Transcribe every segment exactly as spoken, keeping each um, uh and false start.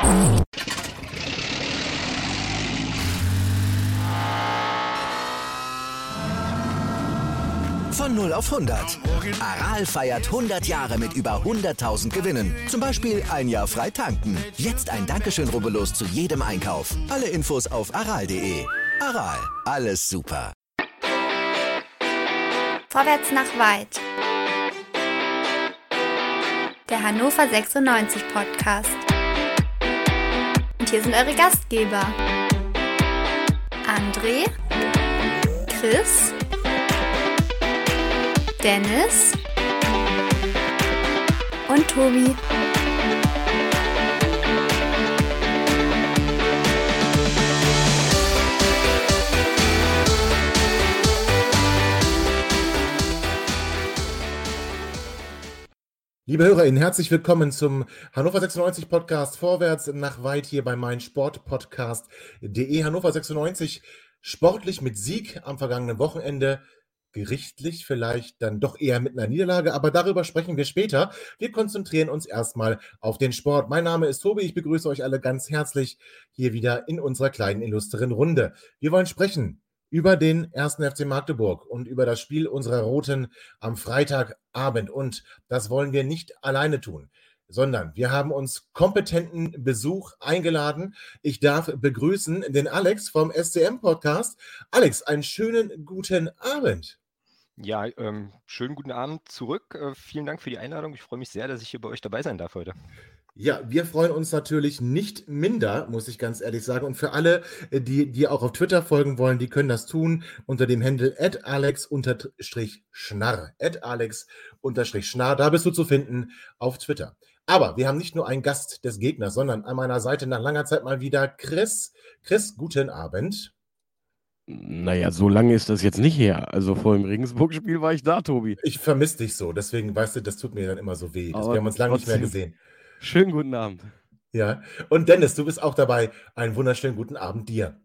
Von null auf hundert. Aral feiert hundert Jahre mit über hunderttausend Gewinnen. Zum Beispiel ein Jahr frei tanken. Jetzt ein Dankeschön, rubbellos zu jedem Einkauf. Alle Infos auf aral punkt de. Aral, alles super. Vorwärts nach weit. Der Hannover sechsundneunzig Podcast. Und hier sind eure Gastgeber. André, Chris, Dennis und Tobi. Liebe HörerInnen, herzlich willkommen zum Hannover sechsundneunzig Podcast Vorwärts nach weit hier bei meinsportpodcast punkt de. Hannover sechsundneunzig sportlich mit Sieg am vergangenen Wochenende, gerichtlich vielleicht dann doch eher mit einer Niederlage, aber darüber sprechen wir später. Wir konzentrieren uns erstmal auf den Sport. Mein Name ist Tobi, ich begrüße euch alle ganz herzlich hier wieder in unserer kleinen illustren Runde. Wir wollen sprechen über den ersten F C Magdeburg und über das Spiel unserer Roten am Freitagabend. Und das wollen wir nicht alleine tun, sondern wir haben uns kompetenten Besuch eingeladen. Ich darf begrüßen den Alex vom S C M-Podcast. Alex, einen schönen guten Abend. Ja, ähm, schönen guten Abend zurück. Äh, vielen Dank für die Einladung. Ich freue mich sehr, dass ich hier bei euch dabei sein darf heute. Ja, wir freuen uns natürlich nicht minder, muss ich ganz ehrlich sagen. Und für alle, die, die auch auf Twitter folgen wollen, die können das tun unter dem Handle at alex schnarr. at alex schnarr. Da bist du zu finden auf Twitter. Aber wir haben nicht nur einen Gast des Gegners, sondern an meiner Seite nach langer Zeit mal wieder Chris. Chris, guten Abend. Naja, so lange ist das jetzt nicht her. Also vor dem Regensburg-Spiel war ich da, Tobi. Ich vermisse dich so, deswegen, weißt du, das tut mir dann immer so weh. Das, wir haben uns lange nicht mehr gesehen. Schönen guten Abend. Ja, und Dennis, du bist auch dabei. Einen wunderschönen guten Abend dir.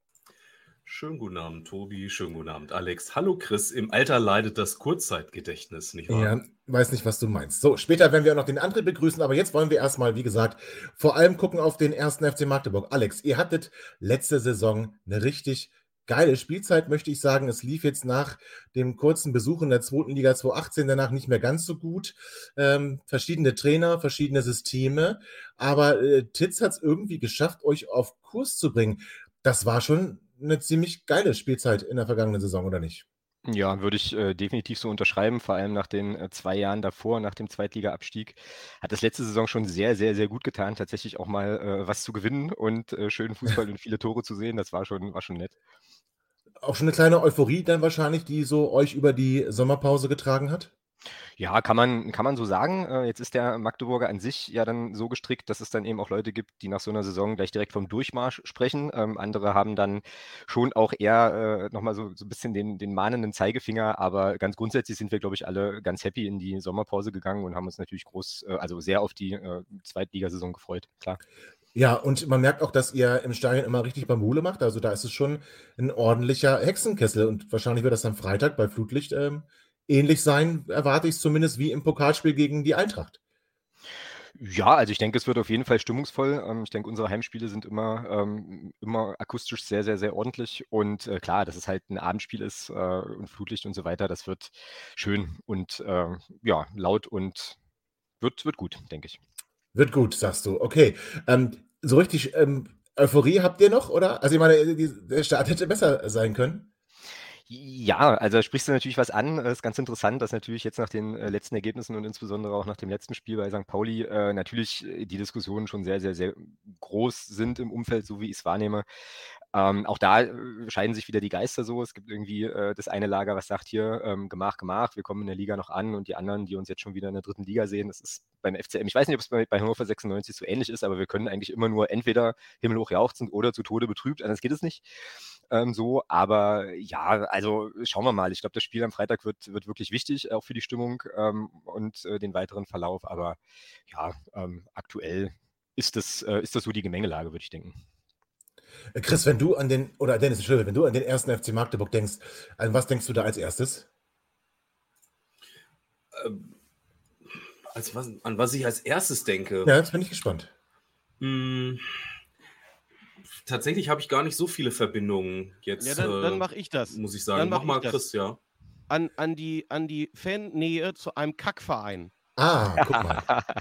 Schönen guten Abend, Tobi. Schönen guten Abend, Alex. Hallo, Chris. Im Alter leidet das Kurzzeitgedächtnis, nicht wahr? Ja, weiß nicht, was du meinst. So, später werden wir auch noch den André begrüßen, aber jetzt wollen wir erstmal, wie gesagt, vor allem gucken auf den ersten F C Magdeburg. Alex, ihr hattet letzte Saison eine richtig geile Spielzeit, möchte ich sagen. Es lief jetzt nach dem kurzen Besuch in der zweiten Liga zwanzig achtzehn danach nicht mehr ganz so gut. Ähm, verschiedene Trainer, verschiedene Systeme. Aber äh, Titz hat es irgendwie geschafft, euch auf Kurs zu bringen. Das war schon eine ziemlich geile Spielzeit in der vergangenen Saison, oder nicht? Ja, würde ich äh, definitiv so unterschreiben, vor allem nach den äh, zwei Jahren davor, nach dem Zweitliga-Abstieg, hat das letzte Saison schon sehr, sehr, sehr gut getan, tatsächlich auch mal äh, was zu gewinnen und äh, schönen Fußball und viele Tore zu sehen, das war schon, war schon nett. Auch schon eine kleine Euphorie dann wahrscheinlich, die so euch über die Sommerpause getragen hat? Ja, kann man, kann man so sagen. Äh, jetzt ist der Magdeburger an sich ja dann so gestrickt, dass es dann eben auch Leute gibt, die nach so einer Saison gleich direkt vom Durchmarsch sprechen. Ähm, andere haben dann schon auch eher äh, nochmal so, so ein bisschen den, den mahnenden Zeigefinger, aber ganz grundsätzlich sind wir, glaube ich, alle ganz happy in die Sommerpause gegangen und haben uns natürlich groß, äh, also sehr auf die äh, Zweitligasaison gefreut, klar. Ja, und man merkt auch, dass ihr im Stadion immer richtig Bambule macht. Also da ist es schon ein ordentlicher Hexenkessel. Und wahrscheinlich wird das am Freitag bei Flutlicht ähm, ähnlich sein, erwarte ich es zumindest, wie im Pokalspiel gegen die Eintracht. Ja, also ich denke, es wird auf jeden Fall stimmungsvoll. Ähm, ich denke, unsere Heimspiele sind immer, ähm, immer akustisch sehr, sehr, sehr ordentlich. Und äh, klar, dass es halt ein Abendspiel ist äh, und Flutlicht und so weiter, das wird schön und äh, ja, laut und wird, wird gut, denke ich. Wird gut, sagst du. Okay. Ähm, so richtig ähm, Euphorie habt ihr noch, oder? Also ich meine, die, der Start hätte besser sein können. Ja, also da sprichst du natürlich was an. Es ist ganz interessant, dass natürlich jetzt nach den äh, letzten Ergebnissen und insbesondere auch nach dem letzten Spiel bei Sankt Pauli äh, natürlich äh, die Diskussionen schon sehr, sehr, sehr groß sind im Umfeld, so wie ich es wahrnehme. Ähm, auch da äh, scheiden sich wieder die Geister so. Es gibt irgendwie äh, das eine Lager, was sagt hier, ähm, Gemach, Gemach, wir kommen in der Liga noch an, und die anderen, die uns jetzt schon wieder in der dritten Liga sehen, das ist beim F C M, ich weiß nicht, ob es bei, bei Hannover sechsundneunzig so ähnlich ist, aber wir können eigentlich immer nur entweder himmelhoch jauchzend oder zu Tode betrübt, anders geht es nicht. Ähm, so, aber ja, also schauen wir mal. Ich glaube, das Spiel am Freitag wird, wird wirklich wichtig, auch für die Stimmung ähm, und äh, den weiteren Verlauf. Aber ja, ähm, aktuell ist das, äh, ist das so die Gemengelage, würde ich denken. Chris, wenn du an den, oder Dennis, Entschuldigung, wenn du an den ersten F C Magdeburg denkst, an was denkst du da als erstes? Ähm, als was, an was ich als erstes denke? Ja, jetzt bin ich gespannt. Hm, tatsächlich habe ich gar nicht so viele Verbindungen jetzt, Ja, dann, dann äh, mache ich das. muss ich Dann sagen. Mach mache ich mal, das. Chris, ja. An, an, die, an die Fannähe zu einem Kackverein. Ah, guck mal.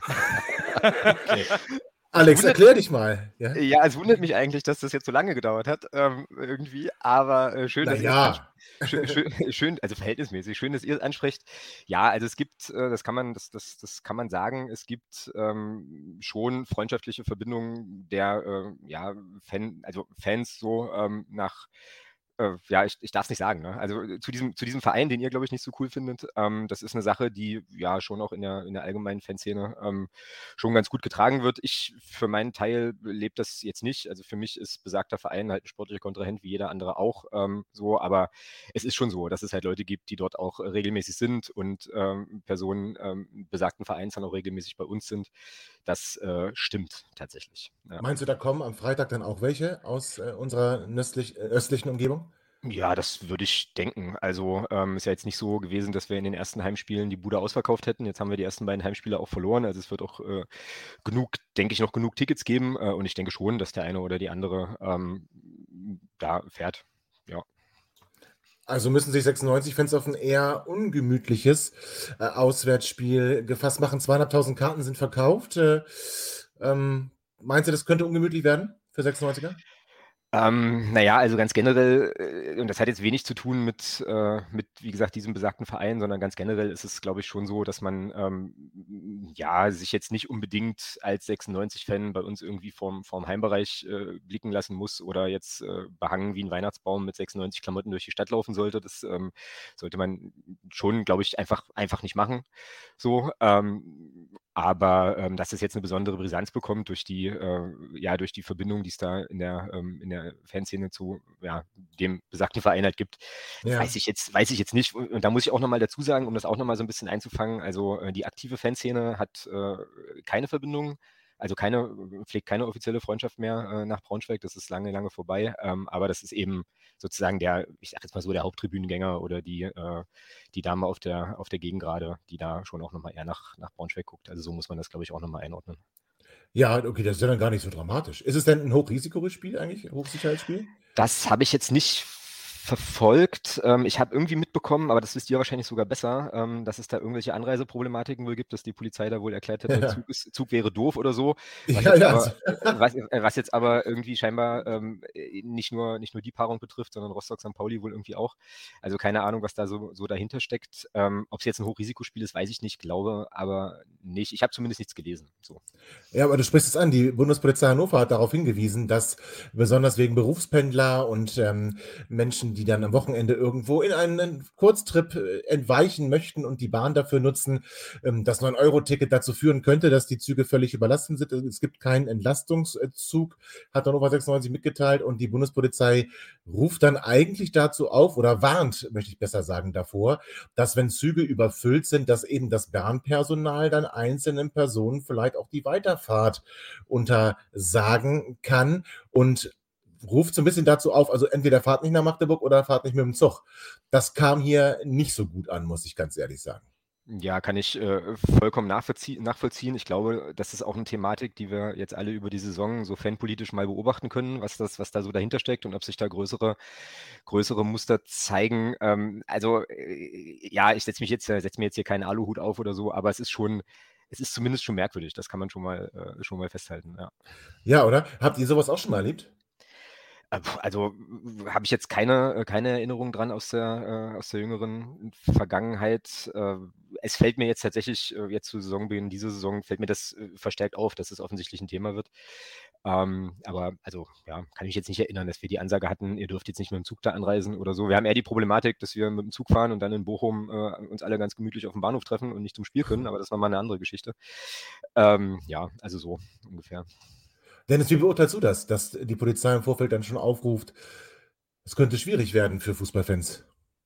Okay. Alex, wundert- erklär dich mal. Ja, Ja, es wundert mich eigentlich, dass das jetzt so lange gedauert hat, ähm, irgendwie, aber äh, schön, dass ihr es naja. Schön, schön, schön, also verhältnismäßig, schön, dass ihr es ansprecht. Ja, also es gibt, äh, das kann man, das, das, das kann man sagen, es gibt ähm, schon freundschaftliche Verbindungen der äh, ja, Fan, also Fans so ähm, nach, äh, ja, ich, ich darf es nicht sagen, ne? Also äh, zu diesem, zu diesem Verein, den ihr, glaube ich, nicht so cool findet, ähm, das ist eine Sache, die ja schon auch in der, in der allgemeinen Fanszene ähm, schon ganz gut getragen wird. Ich für meinen Teil lebe das jetzt nicht. Also für mich ist besagter Verein halt ein sportlicher Kontrahent wie jeder andere auch ähm, so, aber es ist schon so, dass es halt Leute gibt, die dort auch regelmäßig sind und ähm, Personen ähm, besagten Vereins dann auch regelmäßig bei uns sind. Das äh, stimmt tatsächlich. Ja. Meinst du, da kommen am Freitag dann auch welche aus äh, unserer nöstlich, äh, östlichen Umgebung? Ja, das würde ich denken. Also ähm, ist ja jetzt nicht so gewesen, dass wir in den ersten Heimspielen die Bude ausverkauft hätten. Jetzt haben wir die ersten beiden Heimspiele auch verloren. Also es wird auch äh, genug, denke ich, noch genug Tickets geben. Äh, und ich denke schon, dass der eine oder die andere ähm, da fährt. Ja. Also müssen sich sechsundneunzig-Fans auf ein eher ungemütliches äh, Auswärtsspiel gefasst machen. zweieinhalbtausend Karten sind verkauft. Äh, ähm, meinst du, das könnte ungemütlich werden für sechsundneunziger? Ähm, naja, also ganz generell, äh, und das hat jetzt wenig zu tun mit, äh, mit, wie gesagt, diesem besagten Verein, sondern ganz generell ist es, glaube ich, schon so, dass man ähm, ja sich jetzt nicht unbedingt als sechsundneunzig-Fan bei uns irgendwie vorm, vorm Heimbereich äh, blicken lassen muss oder jetzt äh, behangen wie ein Weihnachtsbaum mit sechsundneunzig Klamotten durch die Stadt laufen sollte. Das ähm, sollte man schon, glaube ich, einfach, einfach nicht machen. So, ähm, aber ähm, dass es jetzt eine besondere Brisanz bekommt durch die, äh, ja, durch die Verbindung, die es da in der, ähm, in der Fanszene zu ja, dem besagten Verein halt gibt, Ja. weiß ich jetzt, weiß ich jetzt nicht. Und da muss ich auch nochmal dazu sagen, um das auch nochmal so ein bisschen einzufangen, also äh, die aktive Fanszene hat äh, keine Verbindung, also keine, pflegt keine offizielle Freundschaft mehr äh, nach Braunschweig, das ist lange, lange vorbei. Ähm, aber das ist eben sozusagen der, ich sag jetzt mal so, der Haupttribünengänger oder die, äh, die Dame auf der, auf der Gegengrade, die da schon auch nochmal eher nach, nach Braunschweig guckt. Also so muss man das, glaube ich, auch nochmal einordnen. Ja, okay, das ist ja dann gar nicht so dramatisch. Ist es denn ein Hochrisikospiel eigentlich? Hochsicherheitsspiel? Das habe ich jetzt nicht verfolgt. Ähm, ich habe irgendwie mitbekommen, aber das wisst ihr wahrscheinlich sogar besser, ähm, dass es da irgendwelche Anreiseproblematiken wohl gibt, dass die Polizei da wohl erklärt hätte, Ja. Zug, ist, Zug wäre doof oder so. Was, Ja, jetzt, ja. aber, äh, was, äh, was jetzt aber irgendwie scheinbar ähm, nicht, nur, nicht nur die Paarung betrifft, sondern Rostock Sankt Pauli wohl irgendwie auch. Also keine Ahnung, was da so, so dahinter steckt. Ähm, Ob es jetzt ein Hochrisikospiel ist, weiß ich nicht, glaube aber nicht. Ich habe zumindest nichts gelesen. So. Ja, aber du sprichst es an. Die Bundespolizei Hannover hat darauf hingewiesen, dass besonders wegen Berufspendler und ähm, Menschen, die dann am Wochenende irgendwo in einen Kurztrip äh, entweichen möchten und die Bahn dafür nutzen, ähm, das neun Euro Ticket dazu führen könnte, dass die Züge völlig überlastet sind. Es gibt keinen Entlastungszug, hat Hannover sechsundneunzig mitgeteilt, und die Bundespolizei ruft dann eigentlich dazu auf oder warnt, möchte ich besser sagen, davor, dass wenn Züge überfüllt sind, dass eben das Bahnpersonal dann einzelnen Personen vielleicht auch die Weiterfahrt untersagen kann, und ruft so ein bisschen dazu auf, also entweder fahrt nicht nach Magdeburg oder fahrt nicht mit dem Zug. Das kam hier nicht so gut an, muss ich ganz ehrlich sagen. Ja, kann ich äh, vollkommen nachvollzie nachvollziehen. Ich glaube, das ist auch eine Thematik, die wir jetzt alle über die Saison so fanpolitisch mal beobachten können, was das, was da so dahinter steckt und ob sich da größere, größere Muster zeigen. Ähm, also äh, ja, ich setze mich jetzt, äh, setze mir jetzt hier keinen Aluhut auf oder so, aber es ist schon, es ist zumindest schon merkwürdig. Das kann man schon mal, äh, schon mal festhalten. Ja. Ja, oder? Habt ihr sowas auch schon mal erlebt? Äh, puh, Also w- habe ich jetzt keine, äh, keine Erinnerung dran aus der, äh, aus der jüngeren Vergangenheit. Äh, es fällt mir jetzt tatsächlich, äh, jetzt zu Saisonbeginn dieser Saison, fällt mir das äh, verstärkt auf, dass es offensichtlich ein Thema wird. Ähm, aber also, ja, kann mich jetzt nicht erinnern, dass wir die Ansage hatten, ihr dürft jetzt nicht mit dem Zug da anreisen oder so. Wir haben eher die Problematik, dass wir mit dem Zug fahren und dann in Bochum äh, uns alle ganz gemütlich auf dem Bahnhof treffen und nicht zum Spiel können, aber das war mal eine andere Geschichte. Ähm, ja, also so ungefähr. Dennis, wie beurteilst du das, dass die Polizei im Vorfeld dann schon aufruft, es könnte schwierig werden für Fußballfans?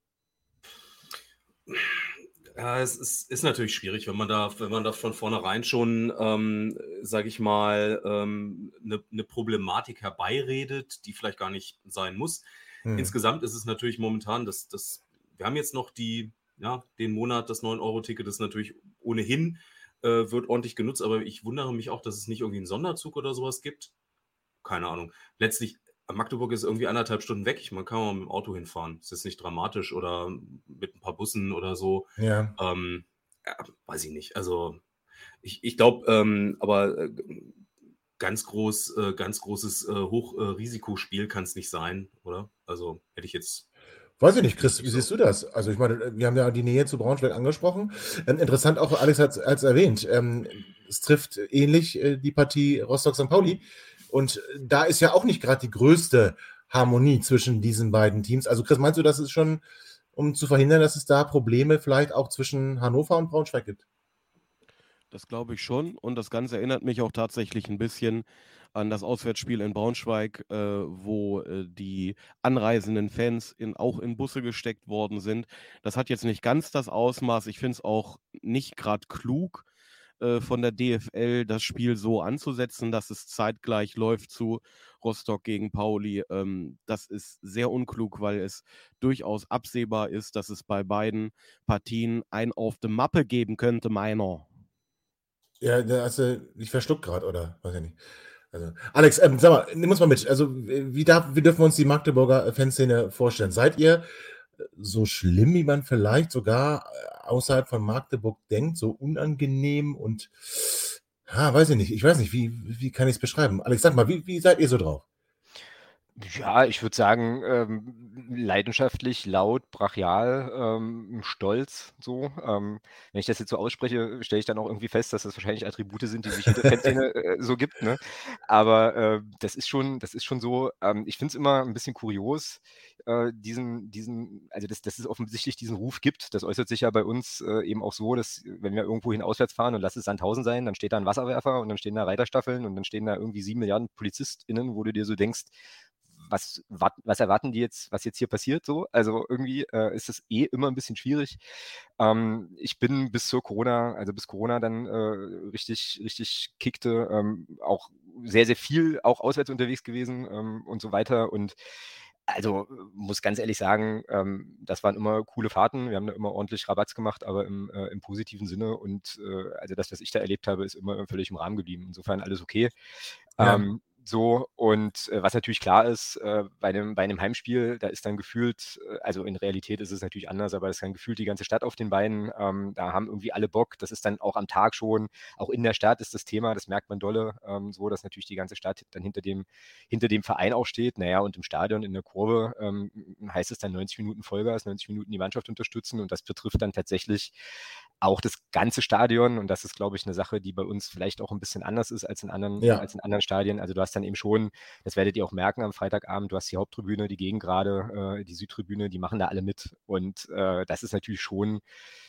Ja, es ist, ist natürlich schwierig, wenn man da, wenn man da von vornherein schon, ähm, sage ich mal, ähm, eine, eine Problematik herbeiredet, die vielleicht gar nicht sein muss. Hm. Insgesamt ist es natürlich momentan, dass das, wir haben jetzt noch die, ja, den Monat, das neun Euro Ticket ist natürlich ohnehin äh, wird ordentlich genutzt, aber ich wundere mich auch, dass es nicht irgendwie einen Sonderzug oder sowas gibt. Keine Ahnung. Letztlich, Magdeburg ist irgendwie anderthalb Stunden weg. Man kann auch mit dem Auto hinfahren. Das ist nicht dramatisch oder mit ein paar Bussen oder so. Ja. Ähm, ja, weiß ich nicht. Also ich, ich glaube, ähm, aber äh, ganz groß, äh, ganz großes äh, Hochrisikospiel kann es nicht sein, oder? Also hätte ich jetzt. Weiß ich nicht, Chris, wie Nicht so. siehst du das? Also ich meine, wir haben ja die Nähe zu Braunschweig angesprochen. Ähm, interessant auch, Alex hat es erwähnt, ähm, es trifft ähnlich äh, die Partie Rostock-Sankt Pauli. Und da ist ja auch nicht gerade die größte Harmonie zwischen diesen beiden Teams. Also Chris, meinst du, das ist schon, um zu verhindern, dass es da Probleme vielleicht auch zwischen Hannover und Braunschweig gibt? Das glaube ich schon. Und das Ganze erinnert mich auch tatsächlich ein bisschen an das Auswärtsspiel in Braunschweig, äh, wo äh, die anreisenden Fans in, auch in Busse gesteckt worden sind. Das hat jetzt nicht ganz das Ausmaß. Ich finde es auch nicht gerade klug äh, von der D F L, das Spiel so anzusetzen, dass es zeitgleich läuft zu Rostock gegen Pauli. Ähm, das ist sehr unklug, weil es durchaus absehbar ist, dass es bei beiden Partien ein auf die Mappe geben könnte, meiner. Ja, da hast du dich verschluckt gerade, oder? Weiß ich nicht. Also, Alex, ähm, sag mal, nimm uns mal mit. Also, wie, darf, wie dürfen wir uns die Magdeburger Fanszene vorstellen? Seid ihr so schlimm, wie man vielleicht sogar außerhalb von Magdeburg denkt, so unangenehm und, ja, weiß ich nicht, ich weiß nicht, wie, wie kann ich es beschreiben? Alex, sag mal, wie, wie seid ihr so drauf? Ja, ich würde sagen, ähm, leidenschaftlich, laut, brachial, ähm, stolz, so. Ähm, wenn ich das jetzt so ausspreche, stelle ich dann auch irgendwie fest, dass das wahrscheinlich Attribute sind, die sich jede Fanszene äh, so gibt, ne? Aber äh, das ist schon, das ist schon so, ähm, ich finde es immer ein bisschen kurios, äh, diesen, diesen, also dass, dass es offensichtlich diesen Ruf gibt. Das äußert sich ja bei uns äh, eben auch so, dass wenn wir irgendwohin auswärts fahren und lass es Sandhausen sein, dann steht da ein Wasserwerfer und dann stehen da Reiterstaffeln und dann stehen da irgendwie sieben Milliarden PolizistInnen, wo du dir so denkst, was, wat, was erwarten die jetzt, was jetzt hier passiert so? Also irgendwie äh, ist es eh immer ein bisschen schwierig. Ähm, ich bin bis zur Corona, also bis Corona dann äh, richtig, richtig kickte, ähm, auch sehr, sehr viel auch auswärts unterwegs gewesen ähm, und so weiter. Und also muss ganz ehrlich sagen, ähm, das waren immer coole Fahrten. Wir haben da immer ordentlich Rabatz gemacht, aber im, äh, im positiven Sinne. Und äh, also das, was ich da erlebt habe, ist immer völlig im Rahmen geblieben. Insofern alles okay. Ja. Ähm, so, und äh, was natürlich klar ist, äh, bei, einem, bei einem Heimspiel, da ist dann gefühlt, äh, also in Realität ist es natürlich anders, aber es ist dann gefühlt die ganze Stadt auf den Beinen. Ähm, da haben irgendwie alle Bock. Das ist dann auch am Tag schon, auch in der Stadt ist das Thema, das merkt man dolle, ähm, so, dass natürlich die ganze Stadt dann hinter dem, hinter dem Verein auch steht. Naja, und im Stadion, in der Kurve, ähm, heißt es dann neunzig Minuten Vollgas, neunzig Minuten die Mannschaft unterstützen und das betrifft dann tatsächlich auch das ganze Stadion und das ist, glaube ich, eine Sache, die bei uns vielleicht auch ein bisschen anders ist als in anderen, Ja. als in anderen Stadien. Also du hast dann eben schon, das werdet ihr auch merken am Freitagabend, du hast die Haupttribüne, die Gegengrade, äh, die Südtribüne, die machen da alle mit und äh, das ist natürlich schon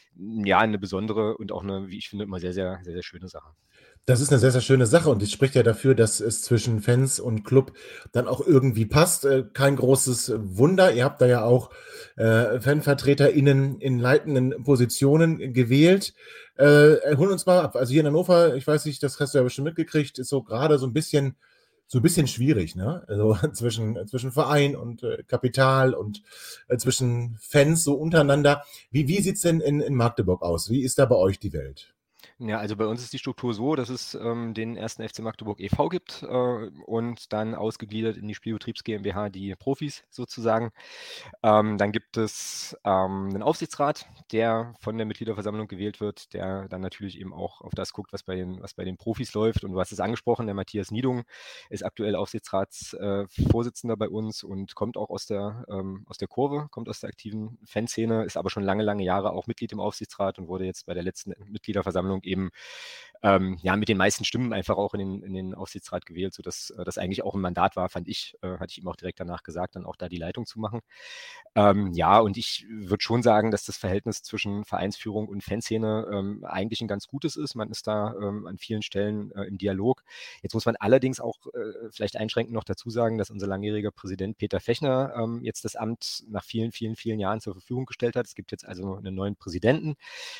ja eine besondere und auch eine, wie ich finde, immer sehr, sehr, sehr, sehr schöne Sache. Das ist eine sehr, sehr schöne Sache und es spricht ja dafür, dass es zwischen Fans und Club dann auch irgendwie passt. Äh, kein großes Wunder. Ihr habt da ja auch äh, FanvertreterInnen in leitenden Positionen gewählt. Äh, holen uns mal ab. Also hier in Hannover, ich weiß nicht, das hast du ja bestimmt mitgekriegt, ist so gerade so ein bisschen so ein bisschen schwierig, ne? Also zwischen, zwischen Verein und äh, Kapital und äh, zwischen Fans so untereinander. Wie, wie sieht es denn in, in Magdeburg aus? Wie ist da bei euch die Welt? Ja, also bei uns ist die Struktur so, dass es ähm, den ersten F C Magdeburg e V gibt äh, und dann ausgegliedert in die Spielbetriebs GmbH die Profis sozusagen. Ähm, dann gibt es ähm, einen Aufsichtsrat, der von der Mitgliederversammlung gewählt wird, der dann natürlich eben auch auf das guckt, was bei den, was bei den Profis läuft. Und du hast es angesprochen, der Matthias Niedung ist aktuell Aufsichtsratsvorsitzender äh, bei uns und kommt auch aus der, ähm, aus der Kurve, kommt aus der aktiven Fanszene, ist aber schon lange, lange Jahre auch Mitglied im Aufsichtsrat und wurde jetzt bei der letzten Mitgliederversammlung eben ähm, ja, mit den meisten Stimmen einfach auch in den, in den Aufsichtsrat gewählt, sodass äh, das eigentlich auch ein Mandat war, fand ich, äh, hatte ich ihm auch direkt danach gesagt, dann auch da die Leitung zu machen. Ähm, ja, und ich würde schon sagen, dass das Verhältnis zwischen Vereinsführung und Fanszene ähm, eigentlich ein ganz gutes ist. Man ist da ähm, an vielen Stellen äh, im Dialog. Jetzt muss man allerdings auch äh, vielleicht einschränkend noch dazu sagen, dass unser langjähriger Präsident Peter Fechner ähm, jetzt das Amt nach vielen, vielen, vielen Jahren zur Verfügung gestellt hat. Es gibt jetzt also einen neuen Präsidenten.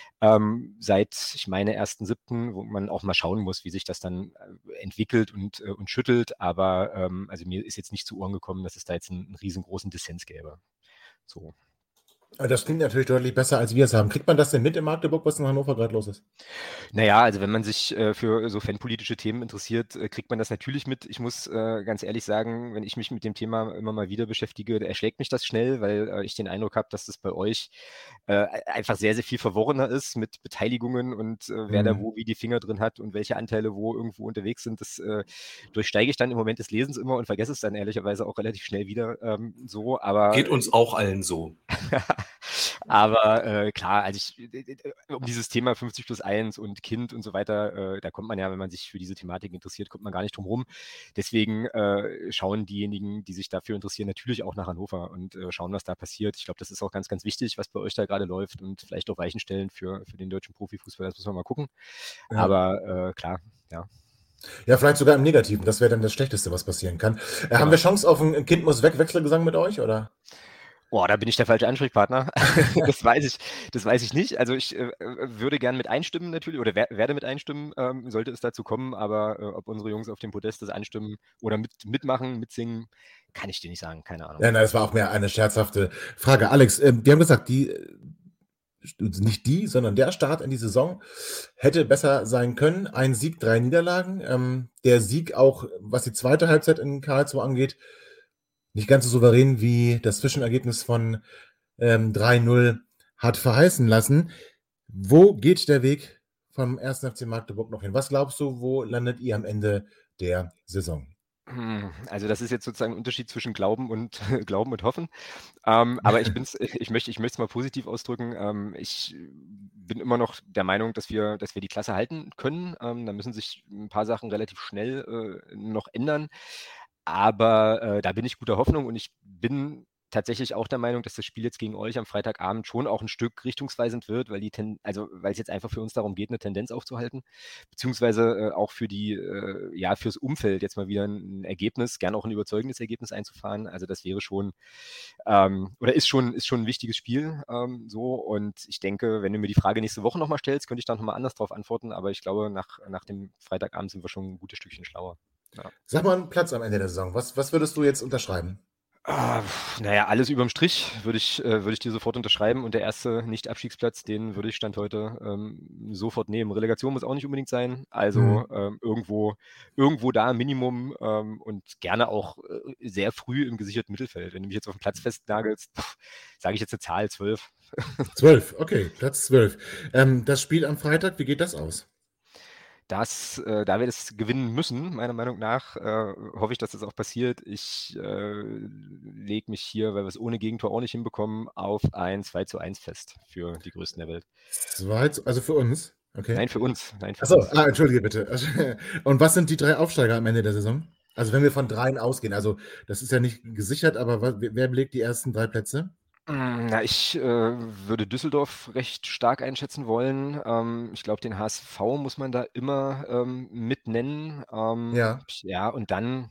Ähm, seit, ich meine, ersten siebten, wo man auch mal schauen muss, wie sich das dann äh, entwickelt und, äh, und schüttelt. Aber ähm, also mir ist jetzt nicht zu Ohren gekommen, dass es da jetzt einen, einen riesengroßen Dissens gäbe. So. Das klingt natürlich deutlich besser, als wir es haben. Kriegt man das denn mit in Magdeburg, was in Hannover gerade los ist? Naja, also wenn man sich äh, für so fanpolitische Themen interessiert, äh, kriegt man das natürlich mit. Ich muss äh, ganz ehrlich sagen, wenn ich mich mit dem Thema immer mal wieder beschäftige, erschlägt mich das schnell, weil äh, ich den Eindruck habe, dass das bei euch äh, einfach sehr, sehr viel verworrener ist mit Beteiligungen und äh, wer mhm. da wo wie die Finger drin hat und welche Anteile wo irgendwo unterwegs sind. Das äh, durchsteige ich dann im Moment des Lesens immer und vergesse es dann ehrlicherweise auch relativ schnell wieder ähm, so. Aber geht uns auch allen so. Aber äh, klar, also ich, um dieses Thema fünfzig plus eins und Kind und so weiter, äh, da kommt man ja, wenn man sich für diese Thematik interessiert, kommt man gar nicht drum rum. Deswegen äh, schauen diejenigen, die sich dafür interessieren, natürlich auch nach Hannover und äh, schauen, was da passiert. Ich glaube, das ist auch ganz, ganz wichtig, was bei euch da gerade läuft und vielleicht auch Weichen stellen für, für den deutschen Profifußball. Das muss man mal gucken. Ja. Aber äh, klar, ja. Ja, vielleicht sogar im Negativen. Das wäre dann das Schlechteste, was passieren kann. Äh, genau. Haben wir Chance auf ein Kind muss weg Wechselgesang mit euch, oder? Boah, da bin ich der falsche Ansprechpartner. das weiß ich, das weiß ich nicht. Also ich äh, würde gern mit einstimmen natürlich oder wer, werde mit einstimmen, ähm, sollte es dazu kommen. Aber äh, ob unsere Jungs auf dem Podest das anstimmen oder mit, mitmachen, mitsingen, kann ich dir nicht sagen. Keine Ahnung. Ja, nein, das war auch mehr eine scherzhafte Frage. Alex, äh, wir haben gesagt, die nicht die, sondern der Start in die Saison hätte besser sein können. Ein Sieg, drei Niederlagen. Ähm, der Sieg auch, was die zweite Halbzeit in Karlsruhe angeht, nicht ganz so souverän wie das Zwischenergebnis von ähm, drei null hat verheißen lassen. Wo geht der Weg vom ersten F C Magdeburg noch hin? Was glaubst du, wo landet ihr am Ende der Saison? Also das ist jetzt sozusagen ein Unterschied zwischen Glauben und Glauben und Hoffen. Ähm, aber ich bin's, ich möchte, ich möchte es mal positiv ausdrücken. Ähm, ich bin immer noch der Meinung, dass wir, dass wir die Klasse halten können. Ähm, da müssen sich ein paar Sachen relativ schnell äh, noch ändern. Aber äh, da bin ich guter Hoffnung und ich bin tatsächlich auch der Meinung, dass das Spiel jetzt gegen euch am Freitagabend schon auch ein Stück richtungsweisend wird, weil die Ten- also weil es jetzt einfach für uns darum geht, eine Tendenz aufzuhalten, beziehungsweise äh, auch für die, äh, ja, fürs Umfeld jetzt mal wieder ein Ergebnis, gern auch ein überzeugendes Ergebnis einzufahren. Also das wäre schon, ähm, oder ist schon, ist schon ein wichtiges Spiel ähm, so. Und ich denke, wenn du mir die Frage nächste Woche nochmal stellst, könnte ich dann nochmal anders drauf antworten, aber ich glaube, nach, nach dem Freitagabend sind wir schon ein gutes Stückchen schlauer. Ja. Sag mal einen Platz am Ende der Saison. Was, was würdest du jetzt unterschreiben? Ah, naja, alles überm Strich würde ich, äh, würde ich dir sofort unterschreiben und der erste Nicht-Abstiegsplatz, den würde ich Stand heute ähm, sofort nehmen. Relegation muss auch nicht unbedingt sein, also mhm. ähm, irgendwo, irgendwo da Minimum ähm, und gerne auch äh, sehr früh im gesicherten Mittelfeld. Wenn du mich jetzt auf den Platz festnagelst, sage ich jetzt eine Zahl, zwölf. zwölf, okay, Platz zwölf. Ähm, das Spiel am Freitag, wie geht das aus? Das, äh, da wir das gewinnen müssen, meiner Meinung nach, äh, hoffe ich, dass das auch passiert. Ich äh, lege mich hier, weil wir es ohne Gegentor auch nicht hinbekommen, auf ein zwei zu eins fest für die Größten der Welt. zwei, also für uns? Okay. Nein, für uns. Nein, für Achso, uns. Ah, entschuldige bitte. Und was sind die drei Aufsteiger am Ende der Saison? Also wenn wir von dreien ausgehen, also das ist ja nicht gesichert, aber wer belegt die ersten drei Plätze? Na, ich äh, würde Düsseldorf recht stark einschätzen wollen. Ähm, ich glaube, den H S V muss man da immer ähm, mit nennen. Ähm, ja. Ja, und dann,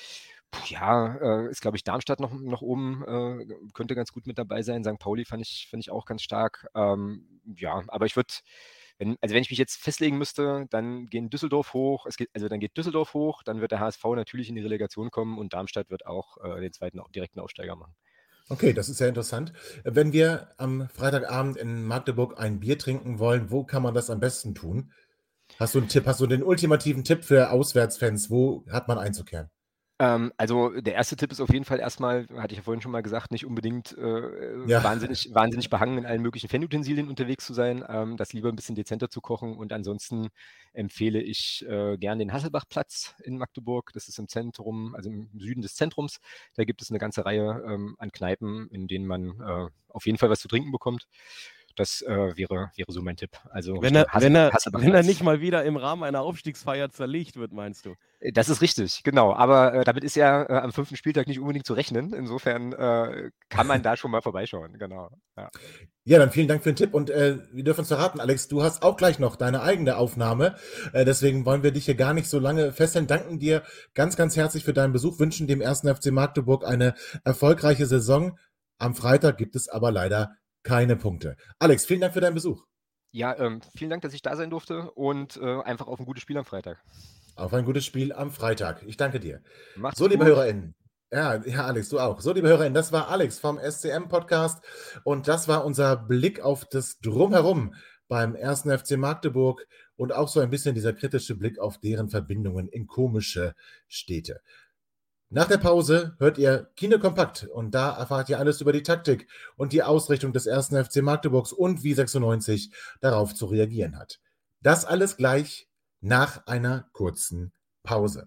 ja, äh, ist, glaube ich, Darmstadt noch, noch oben, äh, könnte ganz gut mit dabei sein. Sankt Pauli fand ich, fand ich auch ganz stark. Ähm, ja, aber ich würde, wenn, also wenn ich mich jetzt festlegen müsste, dann gehen Düsseldorf hoch, es geht, also dann geht Düsseldorf hoch, dann wird der H S V natürlich in die Relegation kommen und Darmstadt wird auch äh, den zweiten direkten Aufsteiger machen. Okay, das ist sehr interessant. Wenn wir am Freitagabend in Magdeburg ein Bier trinken wollen, wo kann man das am besten tun? Hast du einen Tipp, hast du den ultimativen Tipp für Auswärtsfans? Wo hat man einzukehren? Ähm, also der erste Tipp ist auf jeden Fall erstmal, hatte ich ja vorhin schon mal gesagt, nicht unbedingt äh, Ja. wahnsinnig, wahnsinnig behangen in allen möglichen Fanutensilien unterwegs zu sein, ähm, das lieber ein bisschen dezenter zu kochen und ansonsten empfehle ich äh, gern den Hasselbachplatz in Magdeburg. Das ist im Zentrum, also im Süden des Zentrums. Da gibt es eine ganze Reihe ähm, an Kneipen, in denen man äh, auf jeden Fall was zu trinken bekommt. Das äh, wäre, wäre so mein Tipp. Also wenn er, wenn, er, wenn er nicht mal wieder im Rahmen einer Aufstiegsfeier zerlegt wird, meinst du? Das ist richtig, genau. Aber äh, damit ist ja äh, am fünften Spieltag nicht unbedingt zu rechnen. Insofern äh, kann man da schon mal vorbeischauen. Genau. Ja. Ja, dann vielen Dank für den Tipp und äh, wir dürfen uns verraten, Alex, du hast auch gleich noch deine eigene Aufnahme. Äh, deswegen wollen wir dich hier gar nicht so lange festhalten. Danken dir ganz, ganz herzlich für deinen Besuch, wünschen dem ersten F C Magdeburg eine erfolgreiche Saison. Am Freitag gibt es aber leider keine Punkte. Alex, vielen Dank für deinen Besuch. Ja, ähm, vielen Dank, dass ich da sein durfte und äh, einfach auf ein gutes Spiel am Freitag. Auf ein gutes Spiel am Freitag. Ich danke dir. Macht's so, liebe gut. HörerInnen, Ja, ja, Alex, du auch. So, liebe Hörerinnen, das war Alex vom S C M-Podcast und das war unser Blick auf das Drumherum beim ersten F C Magdeburg und auch so ein bisschen dieser kritische Blick auf deren Verbindungen in komische Städte. Nach der Pause hört ihr Kino Kompakt und da erfahrt ihr alles über die Taktik und die Ausrichtung des ersten F C Magdeburgs und wie sechsundneunzig darauf zu reagieren hat. Das alles gleich nach einer kurzen Pause.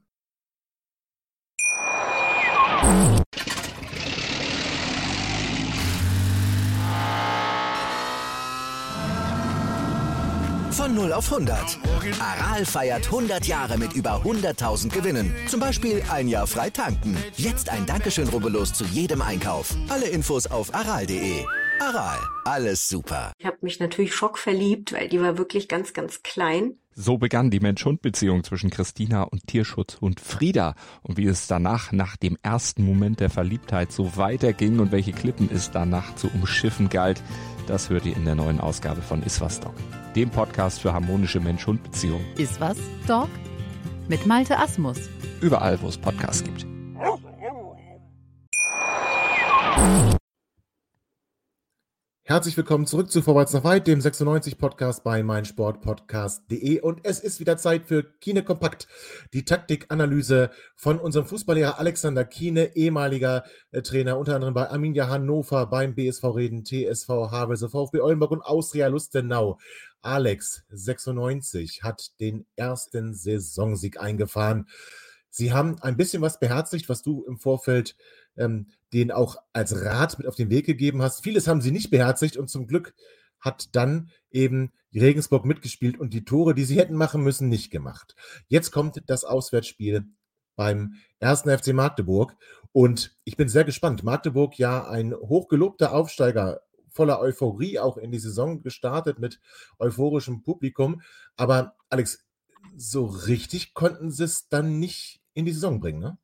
Von null auf hundert. Aral feiert hundert Jahre mit über hunderttausend Gewinnen. Zum Beispiel ein Jahr frei tanken. Jetzt ein Dankeschön, rubbellos zu jedem Einkauf. Alle Infos auf aral punkt de. Aral, alles super. Ich habe mich natürlich schockverliebt, weil die war wirklich ganz, ganz klein. So begann die Mensch-Hund-Beziehung zwischen Christina und Tierschutzhund Frieda. Und wie es danach, nach dem ersten Moment der Verliebtheit, so weiterging und welche Klippen es danach zu umschiffen galt, das hört ihr in der neuen Ausgabe von Iswas Dog, dem Podcast für harmonische Mensch-Hund-Beziehungen. Iswas Dog mit Malte Asmus. Überall, wo es Podcasts gibt. Herzlich willkommen zurück zu Vorwärts nach Weit, dem sechsundneunzig-Podcast bei meinsportpodcast punkt de und es ist wieder Zeit für Kine Kompakt, die Taktikanalyse von unserem Fußballlehrer Alexander Kiene, ehemaliger äh, Trainer unter anderem bei Arminia Hannover, beim B S V Reden, T S V Havelse, VfB Oldenburg und Austria Lustenau. Alex, sechsundneunzig, hat den ersten Saisonsieg eingefahren. Sie haben ein bisschen was beherzigt, was du im Vorfeld ähm, denen auch als Rat mit auf den Weg gegeben hast. Vieles haben sie nicht beherzigt und zum Glück hat dann eben Regensburg mitgespielt und die Tore, die sie hätten machen müssen, nicht gemacht. Jetzt kommt das Auswärtsspiel beim ersten F C Magdeburg und ich bin sehr gespannt. Magdeburg, ja ein hochgelobter Aufsteiger, voller Euphorie auch in die Saison gestartet mit euphorischem Publikum. Aber Alex, so richtig konnten sie es dann nicht in die Saison bringen, ne?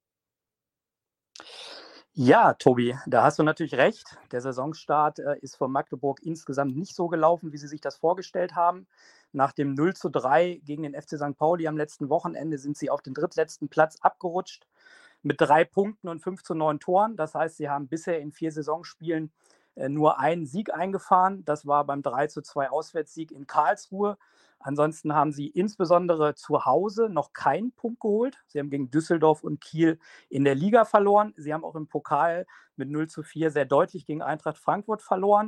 Ja, Tobi, da hast du natürlich recht. Der Saisonstart äh, ist von Magdeburg insgesamt nicht so gelaufen, wie sie sich das vorgestellt haben. Nach dem null zu drei gegen den F C Sankt Pauli am letzten Wochenende sind sie auf den drittletzten Platz abgerutscht mit drei Punkten und fünf zu neun Toren. Das heißt, sie haben bisher in vier Saisonspielen äh, nur einen Sieg eingefahren. Das war beim drei zu zwei Auswärtssieg in Karlsruhe. Ansonsten haben sie insbesondere zu Hause noch keinen Punkt geholt. Sie haben gegen Düsseldorf und Kiel in der Liga verloren. Sie haben auch im Pokal mit null zu vier sehr deutlich gegen Eintracht Frankfurt verloren.